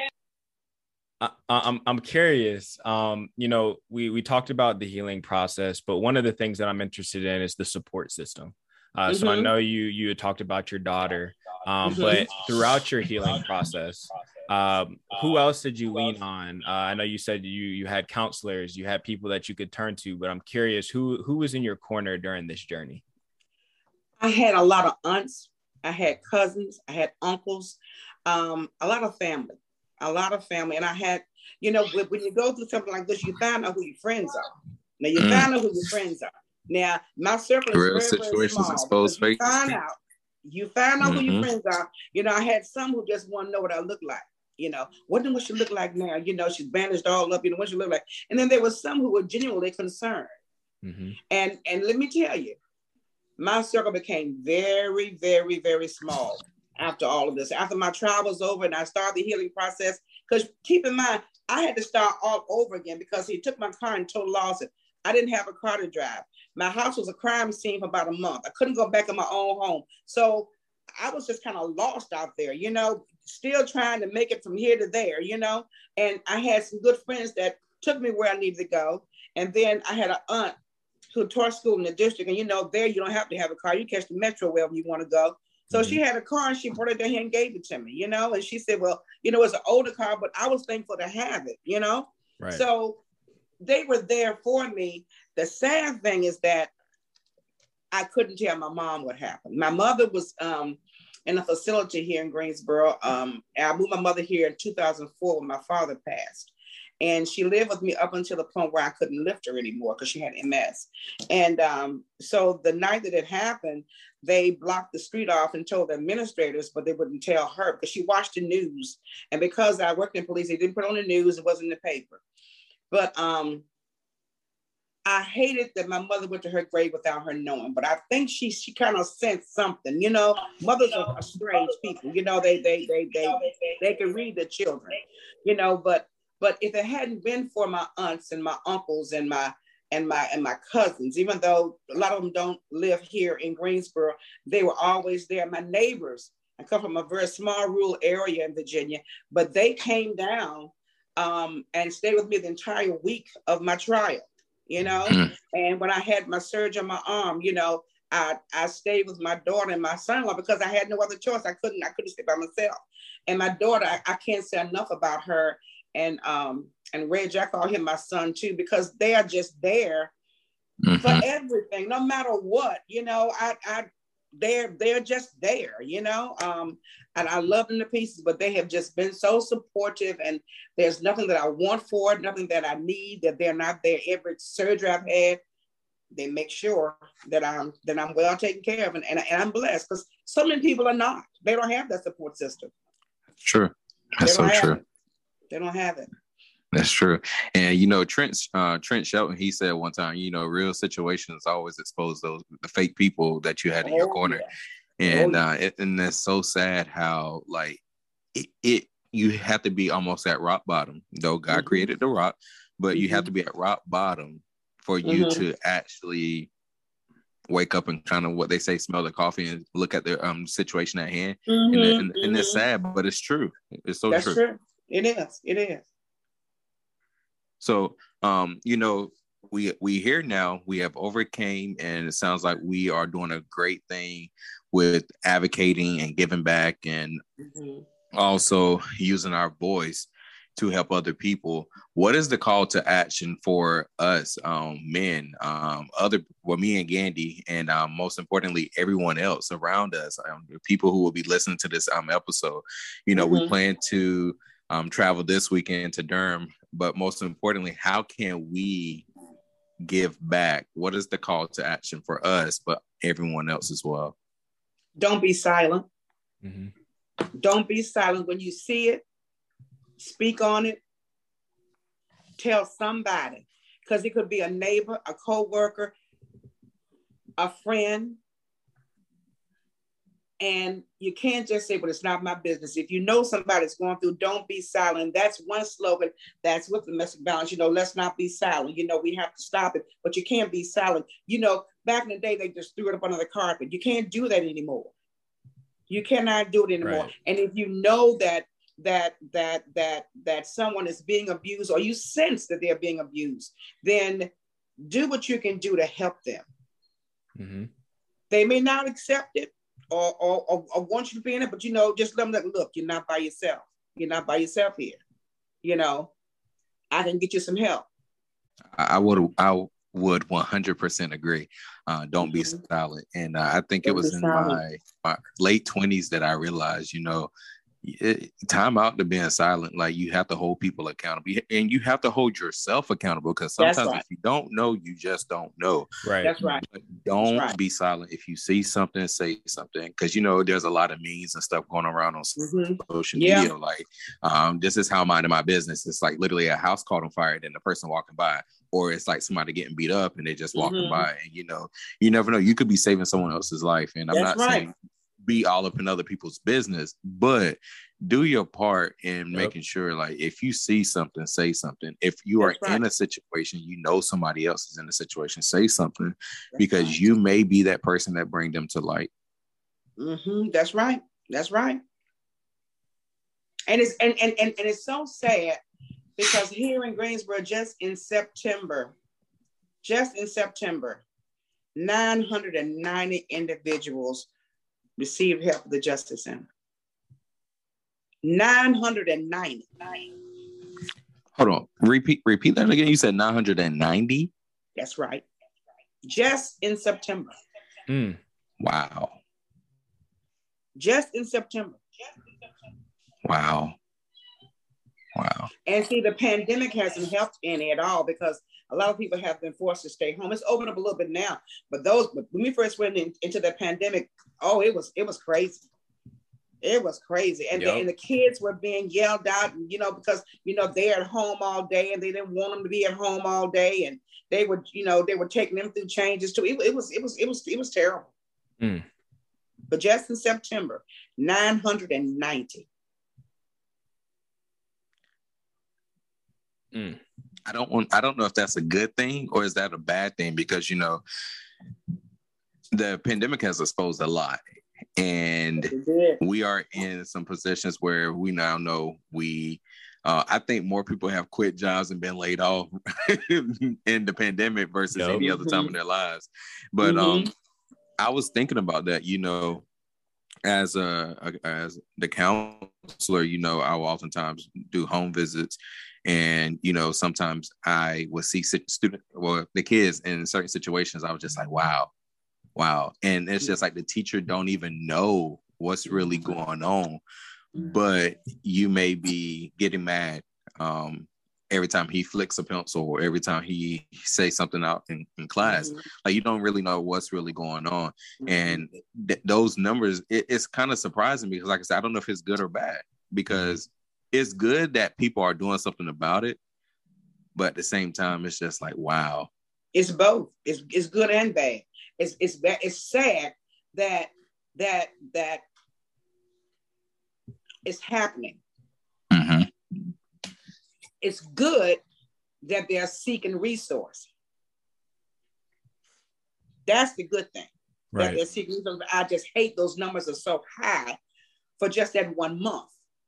Speaker 3: I, I'm I'm curious. Um, you know, we we talked about the healing process, but one of the things that I'm interested in is the support system. Uh, mm-hmm. So I know you you had talked about your daughter, um, mm-hmm. but throughout your healing process, um, who else did you lean on? Uh, I know you said you you had counselors, you had people that you could turn to, but I'm curious who who was in your corner during this journey.
Speaker 2: I had a lot of aunts, I had cousins, I had uncles, um, a lot of family. A lot of family. And I had, you know, when you go through something like this, you find out who your friends are. Now, you mm. find out who your friends are. Now, my circle is Real very, very small. Exposed you find out, you find out mm-hmm. who your friends are. You know, I had some who just want to know what I look like. You know, what does she look like now? You know, she's bandaged all up. You know, what she look like? And then there was some who were genuinely concerned. Mm-hmm. And, and let me tell you, my circle became very, very, very small. After all of this, after my trial was over and I started the healing process, because keep in mind, I had to start all over again because he took my car and total lost it. I didn't have a car to drive. My house was a crime scene for about a month. I couldn't go back in my own home. So I was just kind of lost out there, you know, still trying to make it from here to there, you know, and I had some good friends that took me where I needed to go. And then I had an aunt who taught school in the district. And, you know, there you don't have to have a car. You catch the metro wherever you want to go. So mm-hmm. she had a car and she brought it down here and gave it to me, you know, and she said, well, you know, it's an older car, but I was thankful to have it, you know. Right. So they were there for me. The sad thing is that I couldn't tell my mom what happened. My mother was um, in a facility here in Greensboro. Um, I moved my mother here in two thousand four when my father passed. And she lived with me up until the point where I couldn't lift her anymore because she had M S. And um, so the night that it happened, they blocked the street off and told the administrators, but they wouldn't tell her because she watched the news. And because I worked in police, they didn't put it on the news. It wasn't in the paper. But um, I hated that my mother went to her grave without her knowing. But I think she she kind of sensed something. You know, mothers are, are strange people. You know, they they they they they can read the children. You know, but but if it hadn't been for my aunts and my uncles and my and my and my cousins, even though a lot of them don't live here in Greensboro, they were always there. My neighbors, I come from a very small rural area in Virginia, but they came down um, and stayed with me the entire week of my trial, you know? Mm. And when I had my surgery on my arm, you know, I, I stayed with my daughter and my son-in-law because I had no other choice. I couldn't, I couldn't stay by myself. And my daughter, I, I can't say enough about her. and um and Reg, I call him my son too, because they are just there
Speaker 1: mm-hmm.
Speaker 2: for everything, no matter what. You know, I I they're they're just there, you know. Um, and I love them to pieces, but they have just been so supportive, and there's nothing that I want for it, nothing that I need, that they're not there. Every surgery I've had, they make sure that I'm that I'm well taken care of, and, and, and I'm blessed, because so many people are not. They don't have that support system.
Speaker 1: True. That's so true.
Speaker 2: It. They don't have it.
Speaker 1: That's true. And, you know, Trent, uh, Trent Shelton, he said one time, you know, real situations always expose those the fake people that you had in oh, your corner. Yeah. And oh, yeah. uh, it, and that's so sad how, like, it, it you have to be almost at rock bottom, though God mm-hmm. created the rock, but mm-hmm. you have to be at rock bottom for you mm-hmm. to actually wake up and kind of, what they say, smell the coffee and look at the um situation at hand. Mm-hmm. And, and, and it's sad, but it's true. It's so
Speaker 2: that's
Speaker 1: true.
Speaker 2: true. It is. It is.
Speaker 1: So, um, you know, we we here now, we have overcame, and it sounds like we are doing a great thing with advocating and giving back, and mm-hmm. also using our voice to help other people. What is the call to action for us, um, men, um, other, well, me and Gandy, and um, most importantly, everyone else around us, um, the people who will be listening to this um, episode? You know, mm-hmm. we plan to um, travel this weekend to Durham, but most importantly, how can we give back? What is the call to action for us, but everyone else as well?
Speaker 2: Don't be silent.
Speaker 3: Mm-hmm.
Speaker 2: Don't be silent when you see it. Speak on it. Tell somebody, because it could be a neighbor, a co-worker, a friend. And you can't just say, well, it's not my business. If you know somebody's going through, don't be silent. That's one slogan. That's with domestic violence. You know, let's not be silent. You know, we have to stop it, but you can't be silent. You know, back in the day, they just threw it up under the carpet. You can't do that anymore. You cannot do it anymore. Right. And if you know that that that that that someone is being abused, or you sense that they're being abused, then do what you can do to help them.
Speaker 3: Mm-hmm.
Speaker 2: They may not accept it or, or, or, or want you to be in it, but, you know, just let them know, look, you're not by yourself. You're not by yourself here. You know, I can get you some help.
Speaker 1: I would I would one hundred percent agree. Uh, don't mm-hmm. be silent. And uh, I think don't it was in my, my late twenties that I realized, you know, It, time out to being silent. Like, you have to hold people accountable, and you have to hold yourself accountable, because sometimes right. if you don't know, you just don't know.
Speaker 3: Right.
Speaker 2: That's right.
Speaker 1: But don't
Speaker 2: That's right.
Speaker 1: be silent. If you see something, say something, because, you know, there's a lot of memes and stuff going around on mm-hmm. social
Speaker 2: yeah.
Speaker 1: media. Like, um, this is how I'm minding my business. It's like literally a house caught on fire and the person walking by, or it's like somebody getting beat up and they just walking mm-hmm. by, and, you know, you never know. You could be saving someone else's life. And I'm
Speaker 2: That's
Speaker 1: not
Speaker 2: right.
Speaker 1: saying be all up in other people's business, but do your part in yep. making sure, like, if you see something, say something. If you are right. in a situation, you know somebody else is in a situation, say something. That's because right. you may be that person that bring them to light.
Speaker 2: Mm-hmm. That's right. That's right. And it's and, and and and it's so sad, because here in Greensboro, just in September, just in September, nine hundred ninety individuals received help at the Justice Center. nine hundred ninety.
Speaker 1: Hold on. Repeat repeat that again. You said nine hundred ninety?
Speaker 2: That's right. Just in September.
Speaker 3: Mm.
Speaker 1: Wow.
Speaker 2: Just in September.
Speaker 1: Wow. Wow.
Speaker 2: And see, the pandemic hasn't helped any at all, because a lot of people have been forced to stay home. It's opened up a little bit now, but those, when we first went in, into the pandemic, oh, it was it was crazy. It was crazy. And, yep. the, and the kids were being yelled out, you know, because, you know, they're at home all day and they didn't want them to be at home all day. And they were, you know, they were taking them through changes too. It, it was, it was, it was, it was terrible.
Speaker 3: Mm.
Speaker 2: But just in September, nine hundred ninety.
Speaker 1: Mm. I don't want, I don't know if that's a good thing or is that a bad thing, because, you know, the pandemic has exposed a lot. And we are in some positions where we now know we, uh, I think more people have quit jobs and been laid off in the pandemic versus yep. any other time in their lives. But mm-hmm. um, I was thinking about that, you know, as a, a as the counselor, you know, I will oftentimes do home visits, and you know, sometimes I would see student, well, the kids in certain situations. I was just like, wow, wow, and it's just like the teacher don't even know what's really going on, but you may be getting mad um, every time he flicks a pencil or every time he says something out in, in class. Mm-hmm. Like you don't really know what's really going on. Mm-hmm. And th- those numbers, it, it's kind of surprising because like I said, I don't know if it's good or bad, because mm-hmm. it's good that people are doing something about it. But at the same time, it's just like, wow.
Speaker 2: It's both. It's, it's good and bad. It's, it's, bad. It's sad that, that, that it's happening.
Speaker 1: Mm-hmm.
Speaker 2: It's good that they're seeking resource. That's the good thing.
Speaker 3: Right.
Speaker 2: That they're seeking resource. I just hate those numbers are so high for just that one month.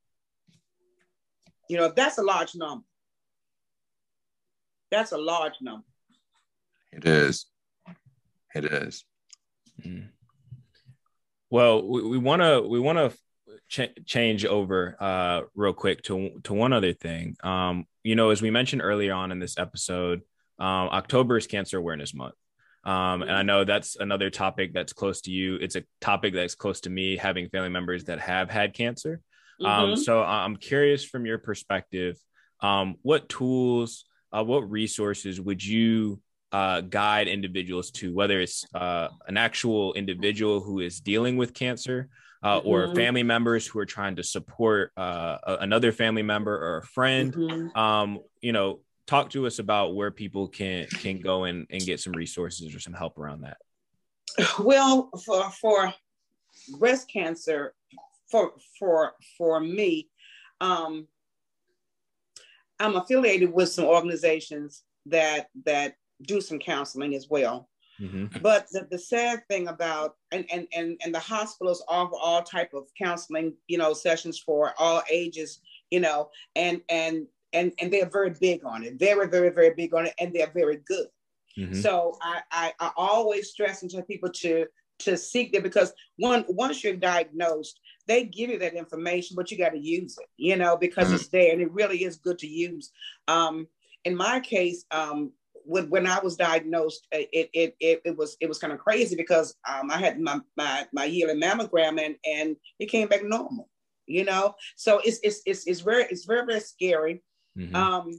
Speaker 2: You know, that's a large number. That's a large number.
Speaker 1: It is. It is.
Speaker 3: Mm. Well, we want to we want to ch- change over uh, real quick to to one other thing. Um, you know, as we mentioned earlier on in this episode, um, October is Cancer Awareness Month. Um, and I know that's another topic that's close to you. It's a topic that's close to me, having family members that have had cancer. Mm-hmm. Um, so I'm curious from your perspective, um, what tools, uh, what resources would you uh, guide individuals to, whether it's uh, an actual individual who is dealing with cancer uh, mm-hmm. or family members who are trying to support uh, another family member or a friend, mm-hmm. um, you know, talk to us about where people can can go and, and get some resources or some help around that.
Speaker 2: Well, for for breast cancer, for for for me, um, I'm affiliated with some organizations that that do some counseling as well. Mm-hmm. But the, the sad thing about and, and and and the hospitals offer all type of counseling, you know, sessions for all ages, you know, and and And, and they're very big on it, very, very, very big on it, and they're very good. Mm-hmm. So I, I, I always stress into people to, to seek that, because one, once you're diagnosed, they give you that information, but you got to use it, you know, because mm-hmm. it's there, and it really is good to use. Um, in my case, um, when, when I was diagnosed, it, it, it, it was, it was kind of crazy because um, I had my, my, my yearly mammogram and, and it came back normal, you know? So it's, it's, it's, it's very, it's very, very scary. Mm-hmm. Um,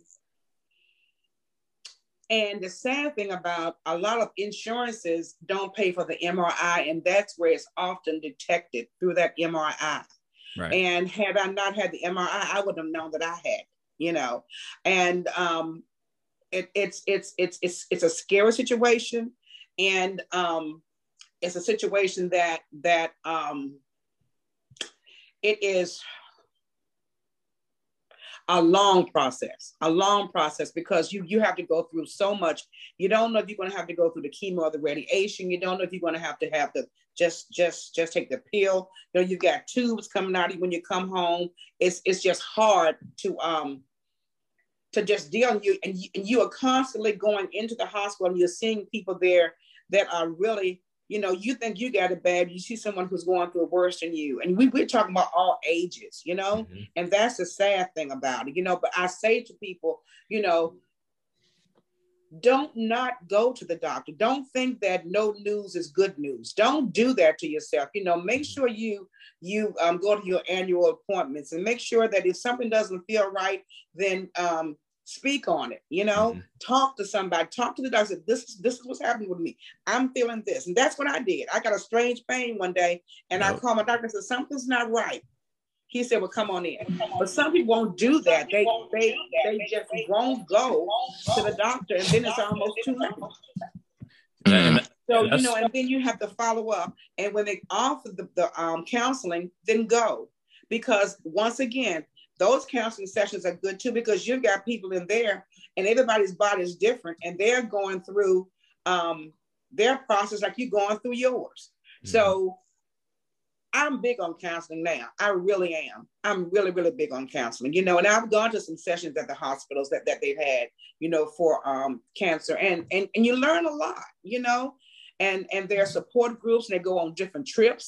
Speaker 2: and the sad thing about a lot of insurances don't pay for the M R I, and that's where it's often detected, through that M R I. Right. And had I not had the M R I, I wouldn't have known that I had, you know. And um, it, it's it's it's it's it's a scary situation, and um, it's a situation that that um, it is a long process, a long process, because you you have to go through so much. You don't know if you're going to have to go through the chemo or the radiation. You don't know if you're going to have to have to just just just take the pill. You know, you've got tubes coming out of you when you come home. It's it's just hard to um to just deal with you, and you, and you are constantly going into the hospital, and you're seeing people there that are really, you know, you think you got it bad, you see someone who's going through it worse than you. And we, we're talking about all ages, you know, mm-hmm. and that's the sad thing about it, you know. But I say to people, you know, don't not go to the doctor. Don't think that no news is good news. Don't do that to yourself. You know, make sure you, you um, go to your annual appointments, and make sure that if something doesn't feel right, then um, speak on it, you know, mm-hmm. talk to somebody, talk to the doctor. This is this is what's happening with me. I'm feeling this. And that's what I did. I got a strange pain one day, and nope. I called my doctor and said, something's not right. He said, well, come on in. But some people won't do that. They they they just won't go to the doctor, and then it's almost too late. Mm. So, you know, and then you have to follow up. And when they offer the, the um, counseling, then go. Because once again, those counseling sessions are good too, because you've got people in there, and everybody's body is different, and they're going through um, their process like you're going through yours. Mm-hmm. So I'm big on counseling now. I really am. I'm really, really big on counseling, you know, and I've gone to some sessions at the hospitals that, that they've had, you know, for um, cancer, and, and, and you learn a lot, you know, and, and there are support groups, and they go on different trips.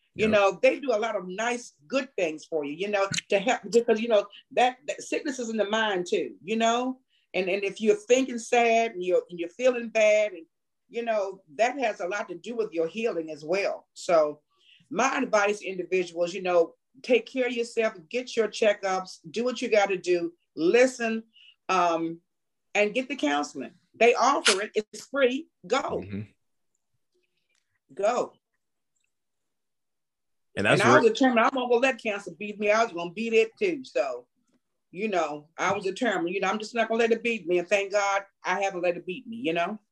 Speaker 2: You yep. know, they do a lot of nice, good things for you, you know, to help, because, you know, that, that sickness is in the mind too, you know, and, and if you're thinking sad and you're, and you're feeling bad, and, you know, that has a lot to do with your healing as well. So my advice to individuals, you know, take care of yourself, get your checkups, do what you got to do, listen, um, and get the counseling. They offer it. It's free. Go. Mm-hmm. Go. And, that's and I was re- determined I'm not gonna let cancer beat me. I was gonna beat it too. So, you know, I was determined, you know, I'm just not gonna let it beat me. And thank God I haven't let it beat me, you know.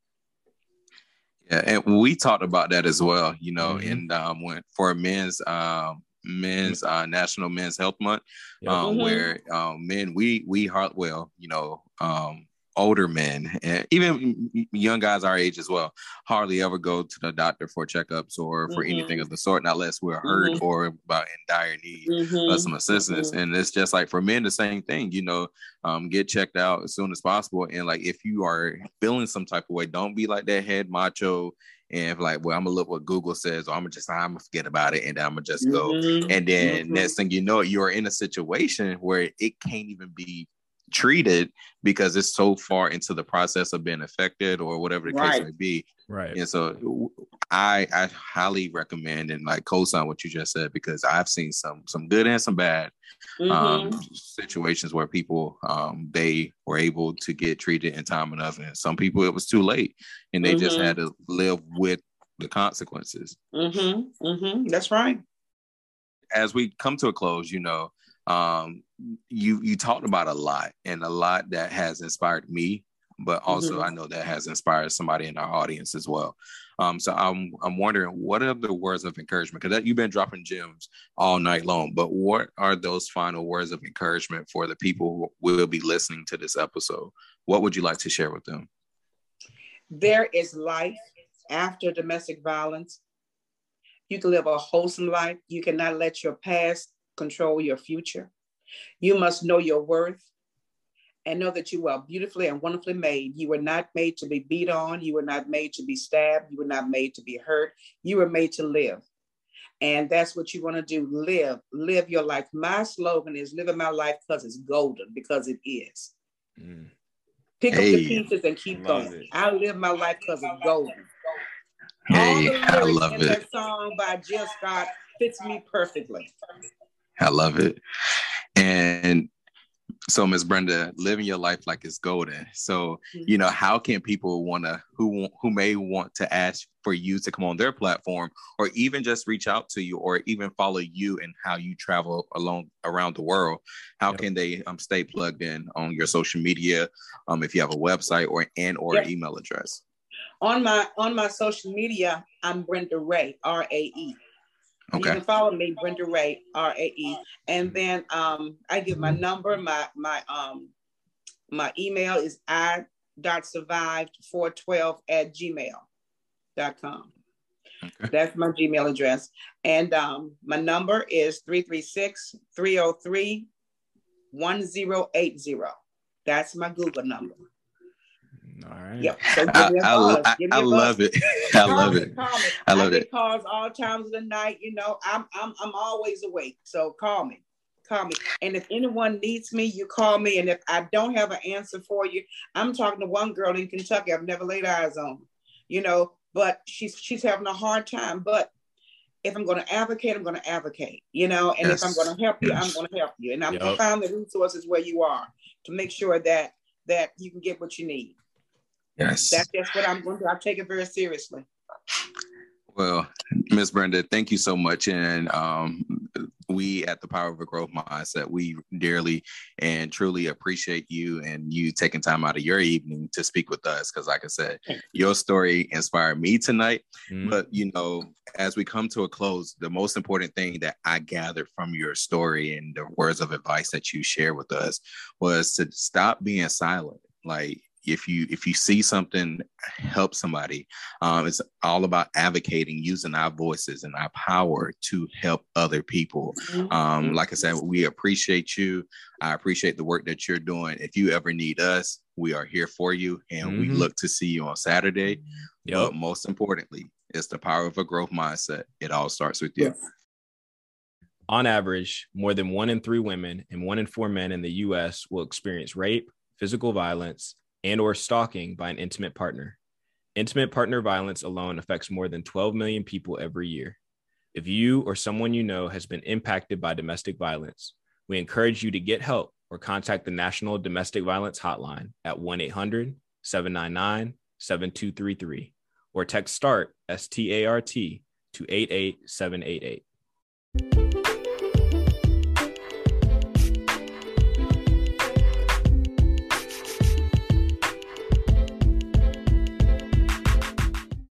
Speaker 1: Yeah, and we talked about that as well, you know, mm-hmm. and um when for men's um men's uh National Men's Health Month, yep. um mm-hmm. where um men we we heart well, you know, um older men and even young guys our age as well hardly ever go to the doctor for checkups or for mm-hmm. anything of the sort, not unless we're hurt mm-hmm. or about in dire need mm-hmm. of some assistance. Mm-hmm. And it's just like for men, the same thing, you know, um, get checked out as soon as possible. And like, if you are feeling some type of way, don't be like that head macho and like, well, I'm gonna look what Google says, or I'm gonna just, I'm gonna forget about it and I'm gonna just go. Mm-hmm. And then mm-hmm. next thing you know, you're in a situation where it can't even be treated because it's so far into the process of being affected or whatever the right. case may be.
Speaker 3: Right.
Speaker 1: And so I I highly recommend and like co-sign what you just said, because I've seen some some good and some bad mm-hmm. um, situations where people um, they were able to get treated in time enough, and some people it was too late and they mm-hmm. just had to live with the consequences.
Speaker 2: Mm-hmm. Mm-hmm. That's right.
Speaker 1: As we come to a close, you know, um, you you talked about a lot and a lot that has inspired me, but also mm-hmm. I know that has inspired somebody in our audience as well. Um, so I'm I'm wondering, what are the words of encouragement? Because you've been dropping gems all night long, but what are those final words of encouragement for the people who will be listening to this episode? What would you like to share with them?
Speaker 2: There is life after domestic violence. You can live a wholesome life. You cannot let your past control your future. You must know your worth and know that you are beautifully and wonderfully made. You were not made to be beat on. You were not made to be stabbed. You were not made to be hurt. You were made to live. And that's what you want to do. Live, live your life. My slogan is living my life because it's golden, because it is. Mm. Pick hey, up the pieces and keep going. It. I live my life because it's golden.
Speaker 1: Hey,
Speaker 2: All the
Speaker 1: I love
Speaker 2: in
Speaker 1: it.
Speaker 2: That song by Jill Scott fits me perfectly.
Speaker 1: I love it. And so, Miz Brenda, living your life like it's golden. So, you know, how can people want to, who who may want to ask for you to come on their platform, or even just reach out to you, or even follow you and how you travel along around the world? How yep. can they um, stay plugged in on your social media? Um, if you have a website or and or yep. email address.
Speaker 2: On my on my social media, I'm Brenda Rae, R A E.
Speaker 1: Okay.
Speaker 2: You can follow me, Brenda Rae, R A E. And then um, I give my number, my my um my email is I dot survived four twelve at gmail dot com. Okay. That's my Gmail address. And um, my number is three three six, three oh three, one oh eight oh. That's my Google number.
Speaker 3: All right.
Speaker 2: Yep. So give me a buzz.
Speaker 1: I,
Speaker 2: give me
Speaker 1: I
Speaker 2: a
Speaker 1: love it. I love it.
Speaker 2: Call me.
Speaker 1: I love
Speaker 2: I
Speaker 1: it.
Speaker 2: get calls all times of the night. You know, I'm I'm I'm always awake. So call me. Call me. And if anyone needs me, you call me. And if I don't have an answer for you, I'm talking to one girl in Kentucky I've never laid eyes on. You know, but she's she's having a hard time. But if I'm going to advocate, I'm going to advocate. You know, and yes. if I'm going to help you, I'm going to help you. And I'm yep. going to find the resources where you are to make sure that that you can get what you need.
Speaker 1: Yes.
Speaker 2: That's just what I'm going to do. I take it very seriously.
Speaker 1: Well, Miz Brenda, thank you so much. And um, we at the Power of a Growth Mindset, we dearly and truly appreciate you and you taking time out of your evening to speak with us. Because like I said, your story inspired me tonight. Mm-hmm. But, you know, as we come to a close, the most important thing that I gathered from your story and the words of advice that you shared with us was to stop being silent. Like, If you if you see something, help somebody. Um, it's all about advocating, using our voices and our power to help other people. Um, like I said, we appreciate you. I appreciate the work that you're doing. If you ever need us, we are here for you, and mm-hmm. we look to see you on Saturday. Yep. But most importantly, it's the Power of a Growth Mindset. It all starts with you.
Speaker 2: Yes.
Speaker 3: On average, more than one in three women and one in four men in the U S will experience rape, physical violence, and or stalking by an intimate partner. Intimate partner violence alone affects more than twelve million people every year. If you or someone you know has been impacted by domestic violence, we encourage you to get help or contact the National Domestic Violence Hotline at one eight hundred, seven nine nine, seven two three three or text START, S T A R T, to eight eight seven eight eight.